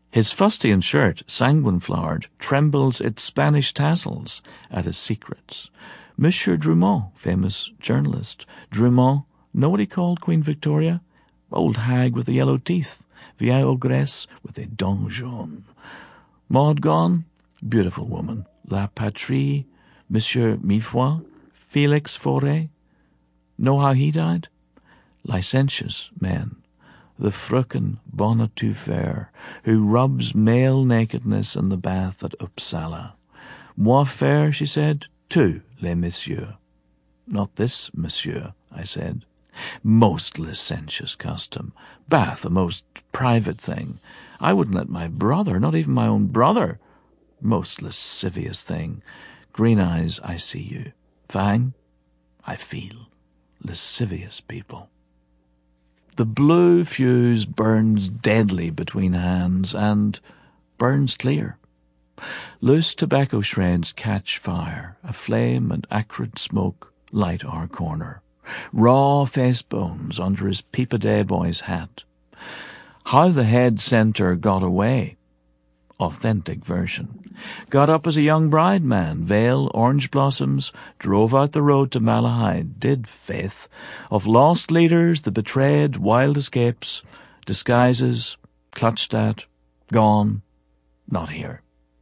His fustian shirt, sanguine-flowered, trembles its Spanish tassels at his secrets. Monsieur Drummond, famous journalist. Drummond, know what he called Queen Victoria? Old hag with the yellow teeth, vieille ogresse with the dents jaunes. Maud Gonne, beautiful woman. La Patrie, Monsieur Mifroid, Felix Fauré. Know how he died? Licentious men. The fröken Bonatufair, who rubs male nakedness in the bath at Uppsala. Moi faire, she said, tous les messieurs. Not this monsieur, I said. Most licentious custom. Bath, a most private thing. I wouldn't let my brother, not even my own brother. Most lascivious thing. Green eyes, I see you. Fang, I feel. Lascivious people. The blue fuse burns deadly between hands and burns clear. Loose tobacco shreds catch fire. A flame and acrid smoke light our corner. Raw face bones under his peep-a-day boy's hat. How the head centre got away. Authentic version. Got up as a young bride man, veil, orange blossoms, drove out the road to Malahide, did faith. Of lost leaders, the betrayed, wild escapes, disguises, clutched at, gone, not here.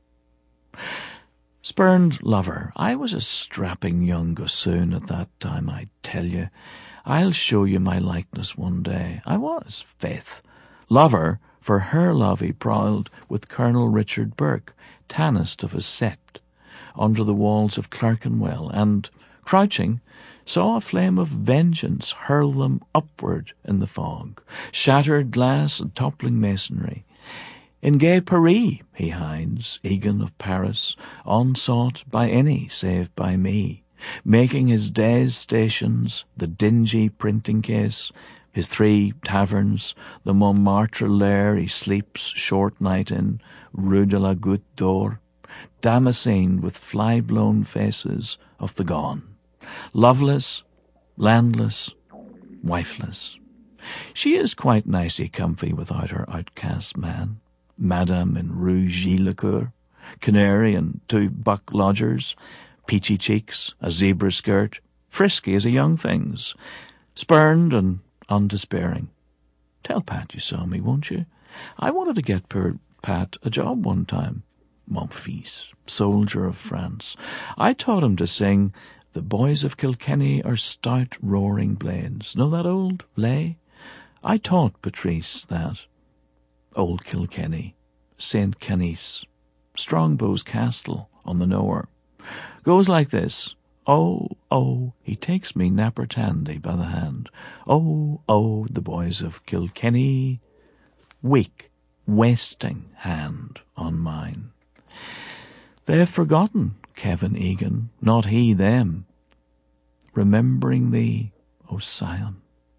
Spurned lover. I was a strapping young gossoon at that time, I tell you. I'll show you my likeness one day. I was, faith. Lover, for her love he prowled with Colonel Richard Burke, tannist of his sept, under the walls of Clerkenwell, and, crouching, saw a flame of vengeance hurl them upward in the fog, shattered glass and toppling masonry. In gay Paris he hides, Egan of Paris, unsought by any save by me, making his day's stations, the dingy printing case, his 3 taverns, the Montmartre lair he sleeps short night in, Rue de la Goutte d'Or, damascened with fly-blown faces of the gone, loveless, landless, wifeless. She is quite nicey comfy without her outcast man, Madame in Rue Gilles-le-Coeur, canary and 2 buck lodgers, peachy cheeks, a zebra skirt, frisky as a young thing's, spurned and undespairing. Tell Pat you saw me, won't you? I wanted to get poor Pat a job one time. Mon fils, soldier of France. I taught him to sing, "The boys of Kilkenny are stout roaring blades." Know that old lay? I taught Patrice that. Old Kilkenny, St. Canice, Strongbow's Castle on the Nore. Goes like this. Oh, oh, he takes me Napper Tandy by the hand. Oh, oh, the boys of Kilkenny. Weak, wasting hand on mine. They've forgotten Kevin Egan, not he them. Remembering thee, O Sion.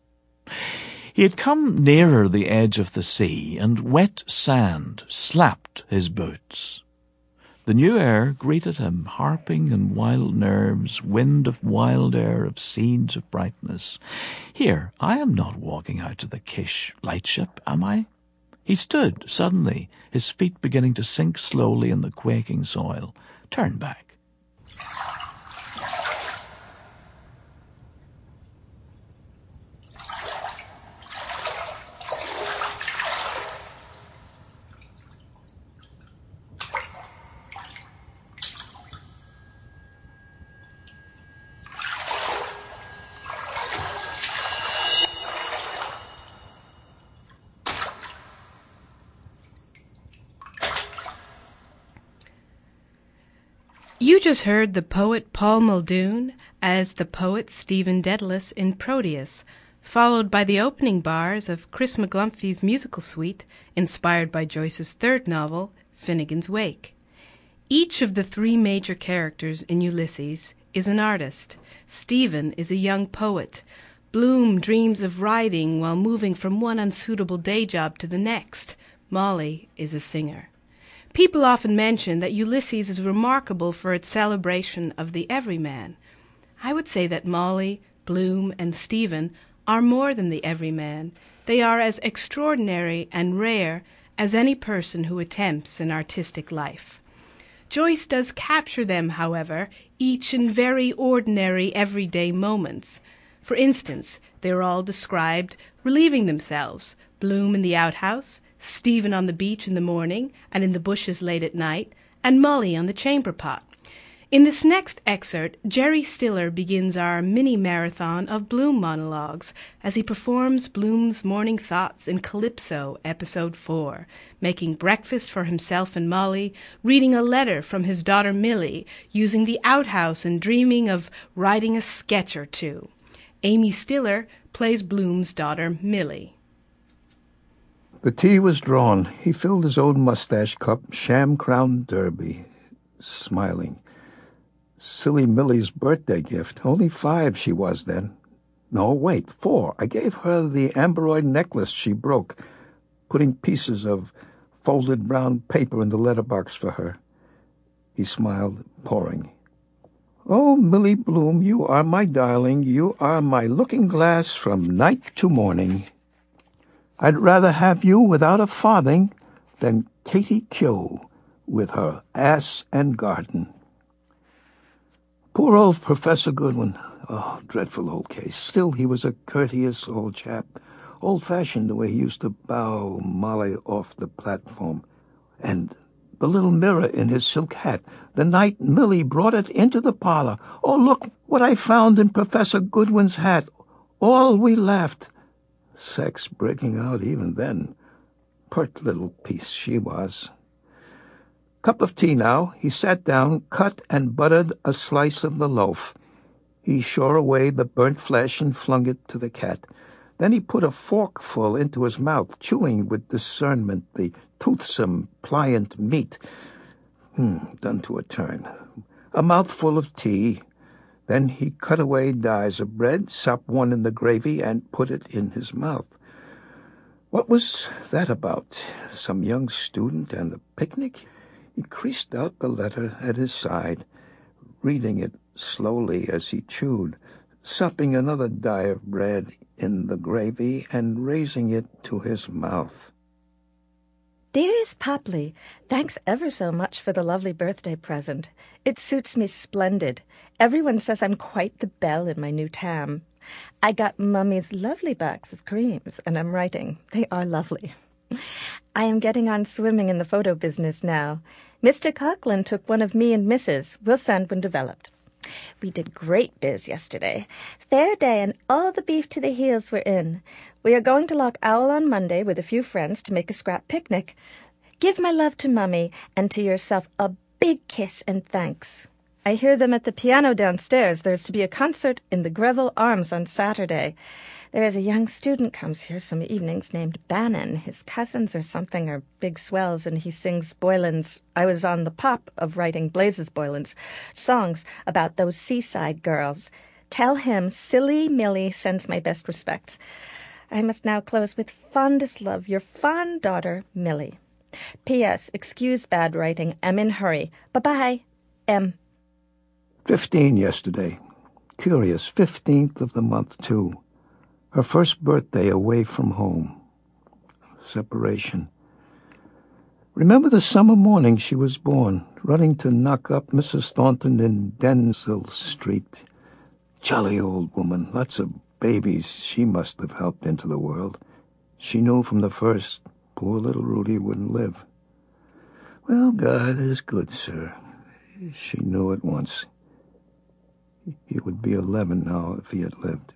He had come nearer the edge of the sea, and wet sand slapped his boots. The new air greeted him, harping in wild nerves, wind of wild air, of seeds of brightness. Here, I am not walking out to the Kish lightship, am I? He stood suddenly, his feet beginning to sink slowly in the quaking soil. Turn back. You just heard the poet Paul Muldoon as the poet Stephen Dedalus in Proteus, followed by the opening bars of Chris McGlumphy's musical suite, inspired by Joyce's 3rd novel, Finnegan's Wake. Each of the 3 major characters in Ulysses is an artist. Stephen is a young poet. Bloom dreams of writing while moving from one unsuitable day job to the next. Molly is a singer. People often mention that Ulysses is remarkable for its celebration of the everyman. I would say that Molly, Bloom, and Stephen are more than the everyman. They are as extraordinary and rare as any person who attempts an artistic life. Joyce does capture them, however, each in very ordinary, everyday moments. For instance, they are all described relieving themselves, Bloom in the outhouse, Stephen on the beach in the morning and in the bushes late at night, and Molly on the chamber pot. In this next excerpt, Jerry Stiller begins our mini-marathon of Bloom monologues as he performs Bloom's morning thoughts in Calypso, Episode 4, making breakfast for himself and Molly, reading a letter from his daughter Millie, using the outhouse and dreaming of writing a sketch or two. Amy Stiller plays Bloom's daughter Millie. The tea was drawn. He filled his own mustache cup, sham-crowned derby, smiling. Silly Millie's birthday gift. Only 5 she was then. No, wait, 4. I gave her the amberoid necklace she broke, putting pieces of folded brown paper in the letterbox for her. He smiled, pouring. Oh, Millie Bloom, you are my darling. You are my looking-glass from night to morning. I'd rather have you without a farthing than Katie Keogh with her ass and garden. Poor old Professor Goodwin. Oh, dreadful old case. Still, he was a courteous old chap. Old-fashioned the way he used to bow Molly off the platform. And the little mirror in his silk hat, the night Millie brought it into the parlor. Oh, look what I found in Professor Goodwin's hat. All we laughed. Sex breaking out even then. Pert little piece she was. Cup of tea now. He sat down, cut and buttered a slice of the loaf. He shore away the burnt flesh and flung it to the cat. Then he put a forkful into his mouth, chewing with discernment the toothsome, pliant meat. Done to a turn. A mouthful of tea. Then he cut away dies of bread, sopped one in the gravy, and put it in his mouth. What was that about? Some young student and a picnic? He creased out the letter at his side, reading it slowly as he chewed, supping another die of bread in the gravy and raising it to his mouth. Dearest Popley, thanks ever so much for the lovely birthday present. It suits me splendid. Everyone says I'm quite the belle in my new tam. I got Mummy's lovely box of creams, and I'm writing. They are lovely. I am getting on swimming in the photo business now. Mr. Coughlin took one of me and Mrs. We'll send when developed. We did great biz yesterday. Fair day and all the beef to the heels were in. We are going to Loch Owl on Monday with a few friends to make a scrap picnic. Give my love to Mummy and to yourself a big kiss and thanks. I hear them at the piano downstairs. There is to be a concert in the Greville Arms on Saturday. There is a young student comes here some evenings named Bannon. His cousins or something are big swells, and he sings Boylan's I Was on the Pop of writing Blazes Boylan's songs about those seaside girls. Tell him Silly Millie sends my best respects. I must now close with fondest love, your fond daughter, Millie. P.S. Excuse bad writing. I'm in hurry. Bye-bye. M. 15 yesterday. Curious, 15th of the month, too. Her first birthday away from home. Separation. Remember the summer morning she was born, running to knock up Mrs. Thornton in Denzil Street. Jolly old woman, lots of babies she must have helped into the world. She knew from the first poor little Rudy wouldn't live. Well, God is good, sir. She knew at once. He would be 11 now if he had lived.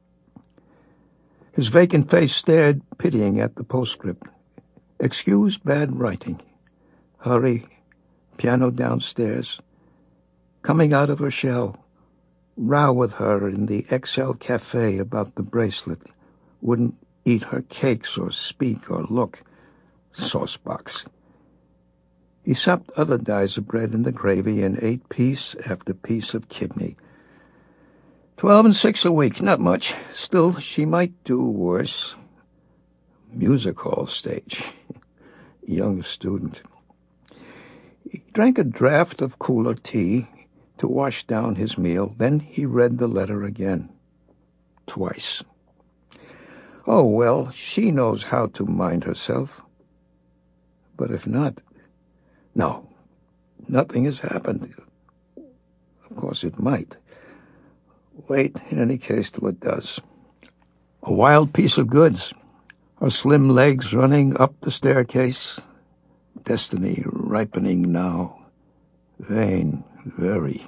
His vacant face stared pitying at the postscript. Excuse bad writing. Hurry. Piano downstairs. Coming out of her shell. Row with her in the XL Cafe about the bracelet. Wouldn't eat her cakes or speak or look. Saucebox. He supped other dies of bread in the gravy and ate piece after piece of kidney. 12 and 6 a week, not much. Still, she might do worse. Music hall stage. Young student. He drank a draught of cooler tea to wash down his meal. Then he read the letter again. Twice. Oh, well, she knows how to mind herself. But if not, no, nothing has happened. Of course it might. Wait, in any case, till it does. A wild piece of goods. Her slim legs running up the staircase. Destiny ripening now. Vain, very.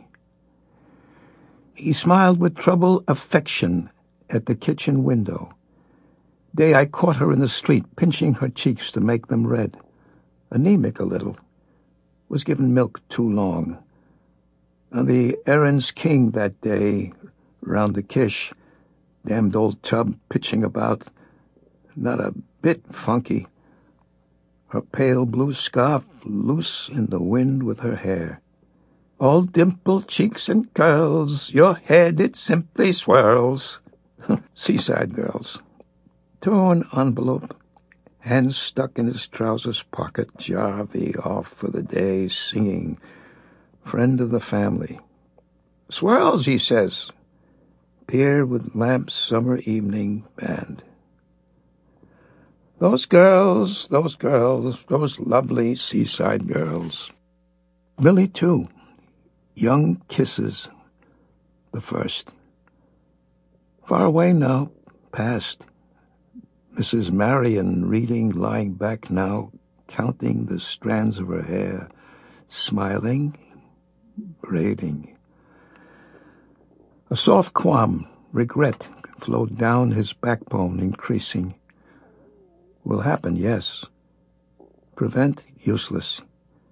He smiled with troubled affection at the kitchen window. Day I caught her in the street, pinching her cheeks to make them red. Anemic a little. Was given milk too long. And the errands king that day, round the Kish, damned old tub pitching about, not a bit funky. Her pale blue scarf loose in the wind with her hair. All dimpled cheeks and curls, your head it simply swirls. Seaside girls. Torn envelope, hands stuck in his trousers pocket, Jarvey off for the day, singing, friend of the family. Swirls, he says. Pier with lamps, summer evening, band. Those girls, those lovely seaside girls. Millie, too. Young kisses, the first. Far away now, past. Mrs. Marion reading, lying back now, counting the strands of her hair, smiling, braiding. A soft qualm, regret, flowed down his backbone, increasing. Will happen, yes. Prevent, useless.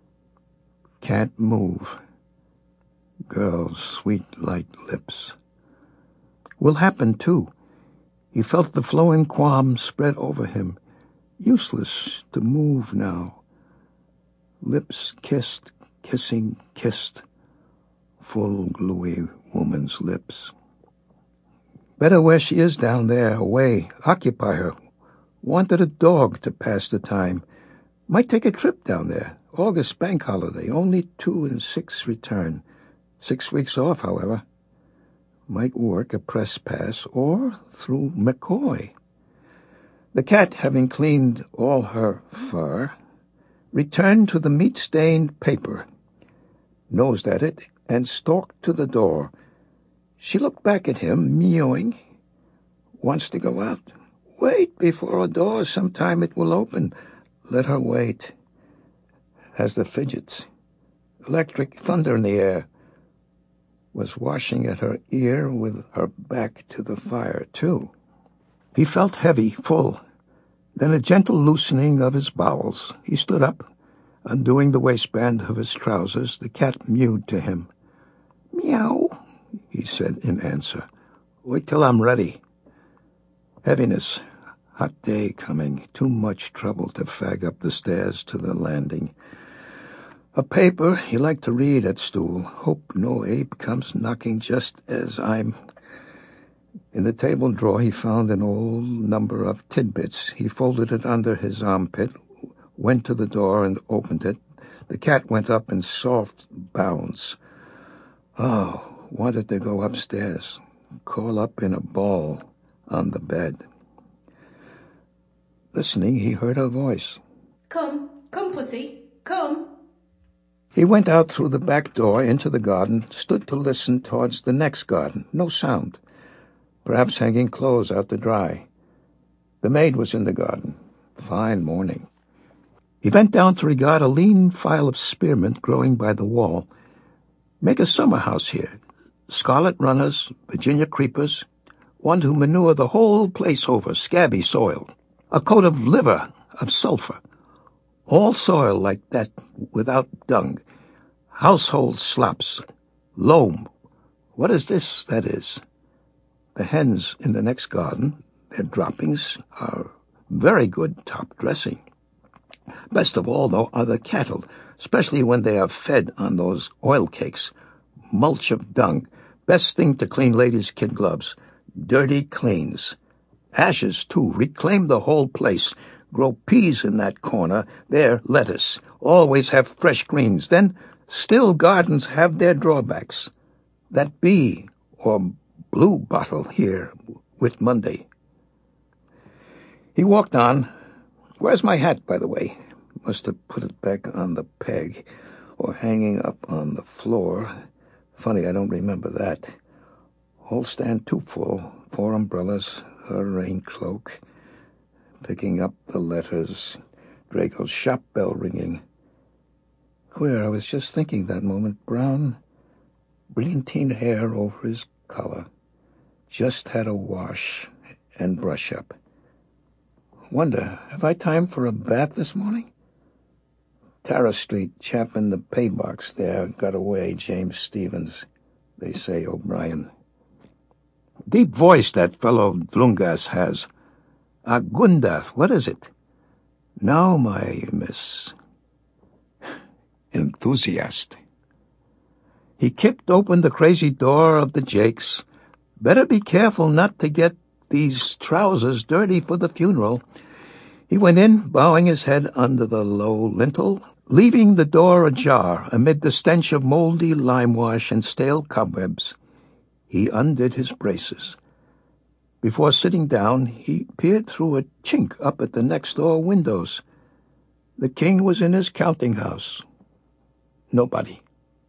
Can't move. Girl's sweet, light lips. Will happen, too. He felt the flowing qualm spread over him. Useless to move now. Lips kissed, kissing, kissed. Full, gluey woman's lips. Better where she is down there, away. Occupy her. Wanted a dog to pass the time. Might take a trip down there. August bank holiday. Only 2 and 6 return. 6 weeks off, however. Might work a press pass or through McCoy. The cat, having cleaned all her fur, returned to the meat-stained paper, nosed at it, and stalked to the door. She looked back at him, mewing. Wants to go out. Wait before a door. Sometime it will open. Let her wait. Has the fidgets. Electric thunder in the air. Was washing at her ear with her back to the fire, too. He felt heavy, full. Then a gentle loosening of his bowels. He stood up, undoing the waistband of his trousers. The cat mewed to him. Meow, he said in answer. Wait till I'm ready. Heaviness. Hot day coming. Too much trouble to fag up the stairs to the landing. A paper he liked to read at stool. Hope no ape comes knocking just as I'm... In the table drawer he found an old number of tidbits. He folded it under his armpit, went to the door and opened it. The cat went up in soft bounds. Oh, wanted to go upstairs, curl up in a ball on the bed. Listening, he heard her voice. Come, pussy, come. He went out through the back door into the garden, stood to listen towards the next garden. No sound. Perhaps hanging clothes out to dry. The maid was in the garden. Fine morning. He bent down to regard a lean file of spearmint growing by the wall. Make a summer house here. Scarlet runners, Virginia creepers. One to manure the whole place over, scabby soil. A coat of liver, of sulfur. All soil like that, without dung. Household slops. Loam. What is this, that is? The hens in the next garden, their droppings, are very good top dressing. Best of all, though, are the cattle, especially when they are fed on those oil cakes. Mulch of dung. Best thing to clean ladies' kid gloves. Dirty cleans. Ashes, too. Reclaim the whole place. Grow peas in that corner. There, lettuce. Always have fresh greens. Then, still gardens have their drawbacks. That bee or blue bottle here, Whit Monday. He walked on. Where's my hat, by the way? Must have put it back on the peg or hanging up on the floor. Funny, I don't remember that. Whole stand too full. 4 umbrellas, her rain cloak. Picking up the letters. Draco's shop bell ringing. Queer, I was just thinking that moment. Brown, brilliantine hair over his collar. Just had a wash and brush up. Wonder, have I time for a bath this morning? Tara Street, chap in the pay box there, got away, James Stevens. They say O'Brien. Deep voice that fellow Dlungas has. Gundath, what is it? Now, my miss. Enthusiast. He kicked open the crazy door of the Jakes. Better be careful not to get these trousers dirty for the funeral. He went in, bowing his head under the low lintel, leaving the door ajar amid the stench of moldy limewash and stale cobwebs. He undid his braces. Before sitting down, he peered through a chink up at the next-door windows. The king was in his counting-house. Nobody.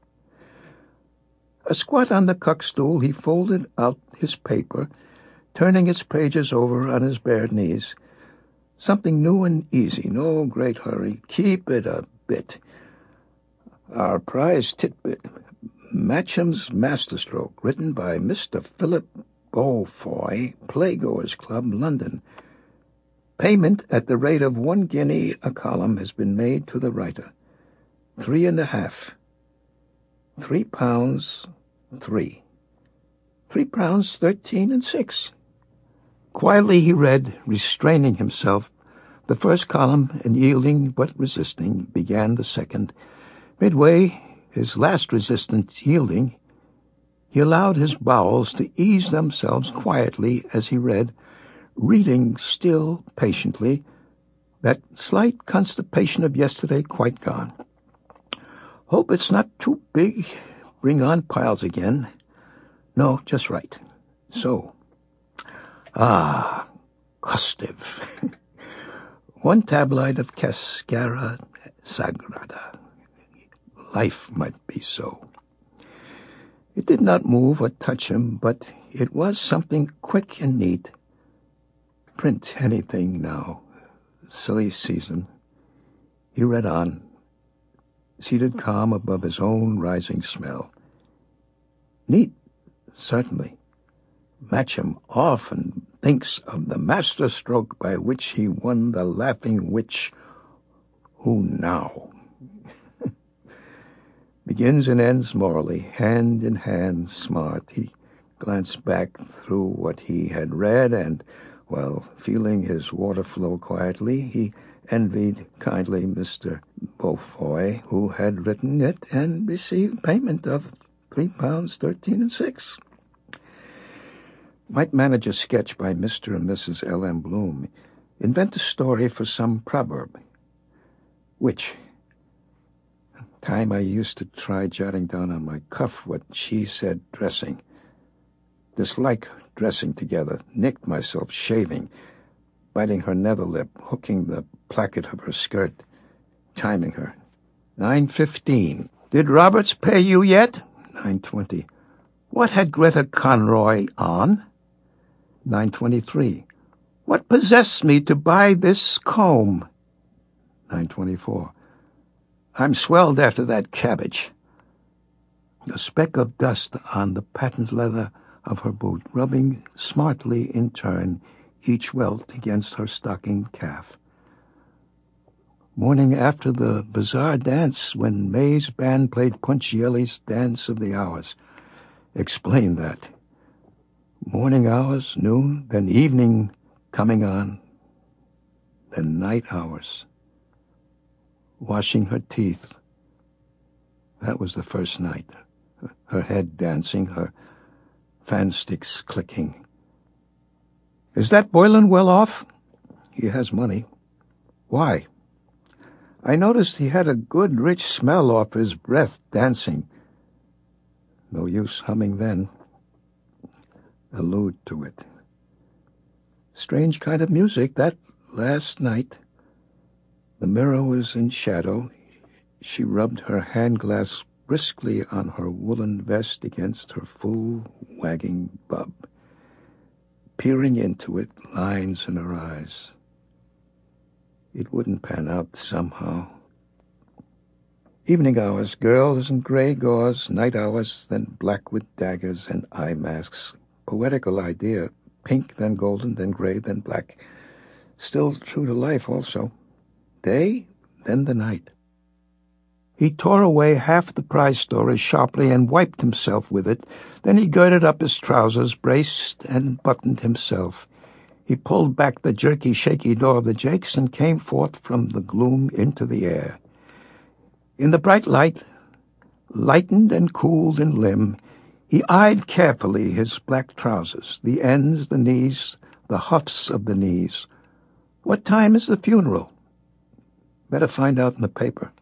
Asquat on the cuck-stool, he folded out his paper, turning its pages over on his bare knees. Something new and easy, no great hurry. Keep it a bit. Our prize titbit, Matcham's Masterstroke, written by Mr. Philip Beaufoy, Playgoers Club, London. Payment at the rate of 1 guinea a column has been made to the writer. 3.5. £3, 3. £3, 13 and 6. Quietly he read, restraining himself. The first column, and yielding but resisting, began the second. Midway, his last resistance yielding, he allowed his bowels to ease themselves quietly as he read, reading still patiently, that slight constipation of yesterday quite gone. Hope it's not too big. Bring on piles again. No, just right. So. Costive. 1 tabloid of Cascara Sagrada. Life might be so. It did not move or touch him, but it was something quick and neat. Print anything now. Silly season. He read on, seated calm above his own rising smell. Neat, certainly. Matcham often thinks of the master stroke by which he won the Laughing Witch. Who now? Begins and ends morally, hand in hand, smart. He glanced back through what he had read, and, while feeling his water flow quietly, he envied kindly Mr. Beaufoy, who had written it and received payment of £3, 13 and 6. Might manage a sketch by Mr. and Mrs. L.M. Bloom. Invent a story for some proverb. Which? Time I used to try jotting down on my cuff what she said dressing. Dislike dressing together. Nicked myself shaving. Biting her nether lip. Hooking the placket of her skirt. Timing her. 9:15. Did Roberts pay you yet? 9:20. What had Greta Conroy on? 9:23. What possessed me to buy this comb? 9:24. I'm swelled after that cabbage. A speck of dust on the patent leather of her boot, rubbing smartly in turn each welt against her stocking calf. Morning after the bazaar dance, when May's band played Puncielli's Dance of the Hours. Explain that. Morning hours, noon, then evening coming on, then night hours. Washing her teeth. That was the first night. Her head dancing, her fan sticks clicking. Is that Boylan well off? He has money. Why? I noticed he had a good rich smell off his breath dancing. No use humming then. Allude to it. Strange kind of music, that last night. The mirror was in shadow. She rubbed her hand glass briskly on her woolen vest against her full, wagging bub. Peering into it, lines in her eyes. It wouldn't pan out somehow. Evening hours, girls in gray gauze, night hours, then black with daggers and eye masks. Poetical idea. Pink, then golden, then gray, then black. Still true to life also. Day, then the night. He tore away half the prize story sharply and wiped himself with it. Then he girded up his trousers, braced and buttoned himself. He pulled back the jerky, shaky door of the Jakes and came forth from the gloom into the air. In the bright light, lightened and cooled in limb, he eyed carefully his black trousers, the ends, the knees, the huffs of the knees. What time is the funeral? Better find out in the paper.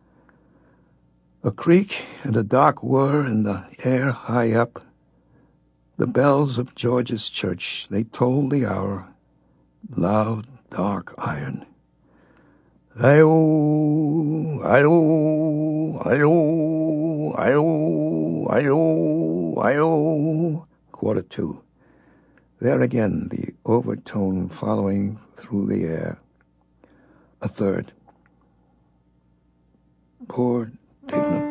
A creak and a dark whir in the air high up. The bells of George's church, they tolled the hour. Loud, dark iron. Ayo, ayo, ayo, ayo, ayo, ayo. 2:15. There again, the overtone following through the air. A third. Poor Dignam.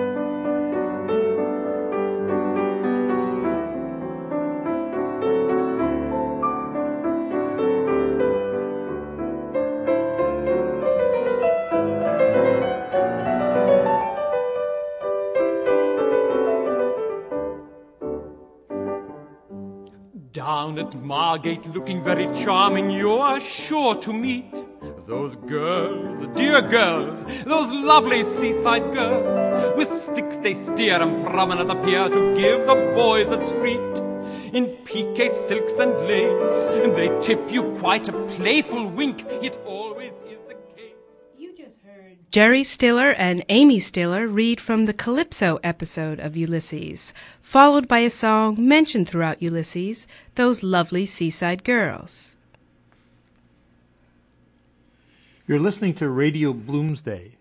Down at Margate, looking very charming, you are sure to meet those girls, dear girls, those lovely seaside girls. With sticks they steer and promenade the pier to give the boys a treat. In piqué silks and lace, and they tip you quite a playful wink. It always is the case. You just heard Jerry Stiller and Amy Stiller read from the Calypso episode of Ulysses, followed by a song mentioned throughout Ulysses, Those Lovely Seaside Girls. You're listening to Radio Bloomsday.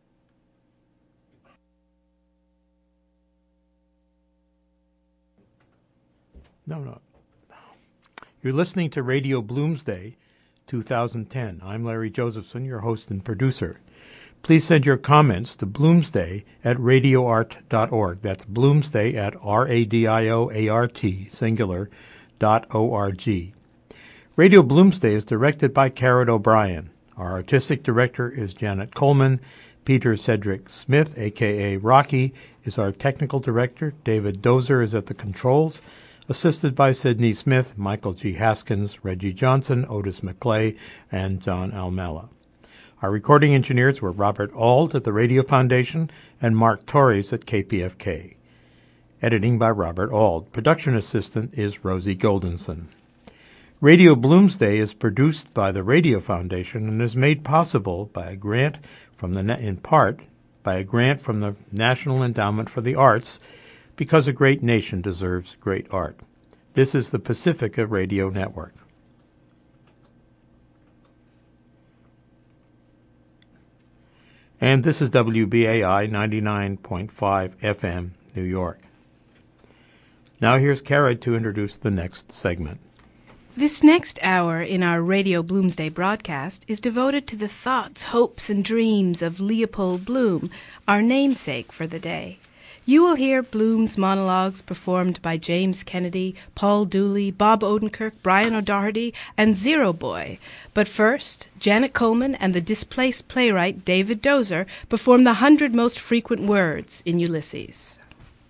No. You're listening to Radio Bloomsday 2010. I'm Larry Josephson, your host and producer. Please send your comments to bloomsday@radioart.org. That's bloomsday@radioart, singular.org. Radio Bloomsday is directed by Karen O'Brien. Our artistic director is Janet Coleman. Peter Cedric Smith, a.k.a. Rocky, is our technical director. David Dozer is at the controls, assisted by Sidney Smith, Michael G. Haskins, Reggie Johnson, Otis McClay, and John Almela. Our recording engineers were Robert Auld at the Radio Foundation and Mark Torres at KPFK. Editing by Robert Auld. Production assistant is Rosie Goldenson. Radio Bloomsday is produced by the Radio Foundation and is made possible by a grant from the National Endowment for the Arts, because a great nation deserves great art. This is the Pacifica Radio Network. And this is WBAI 99.5 FM, New York. Now here's Kara to introduce the next segment. This next hour in our Radio Bloomsday broadcast is devoted to the thoughts, hopes, and dreams of Leopold Bloom, our namesake for the day. You will hear Bloom's monologues performed by James Kennedy, Paul Dooley, Bob Odenkirk, Brian O'Doherty, and Zero Boy. But first, Janet Coleman and the displaced playwright David Dozer perform the 100 most frequent words in Ulysses.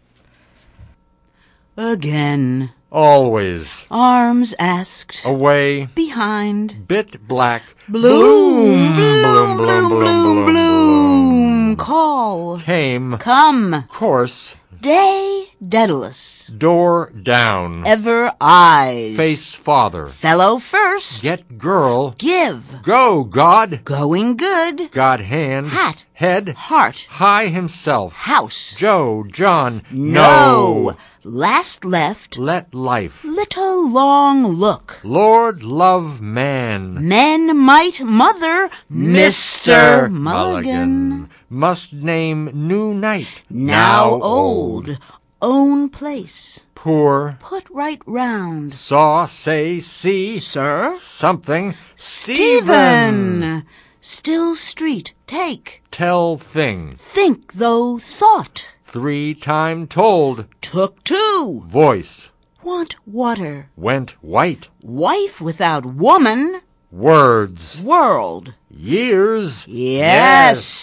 Again. Always. Arms asked. Away. Behind. Bit black. Bloom. Bloom, bloom, bloom, bloom. Call. Came. Come. Course. Day. Daedalus. Door down. Ever eyes. Face father. Fellow first. Get girl. Give. Go God. Going good. God hand. Hat. Head. Heart. High himself. House. Joe. John. No. Last left. Let life. Little long look. Lord love man. Men might mother. Mr. Mulligan. Must name new night. Now old. Own place. Poor. Put right round. Saw, say, see. Sir. Something. Stephen. Still street. Take. Tell thing. Think though thought. 3 time told. Took 2. Voice. Want water. Went white. Wife without woman. Words. World. Years. Yes.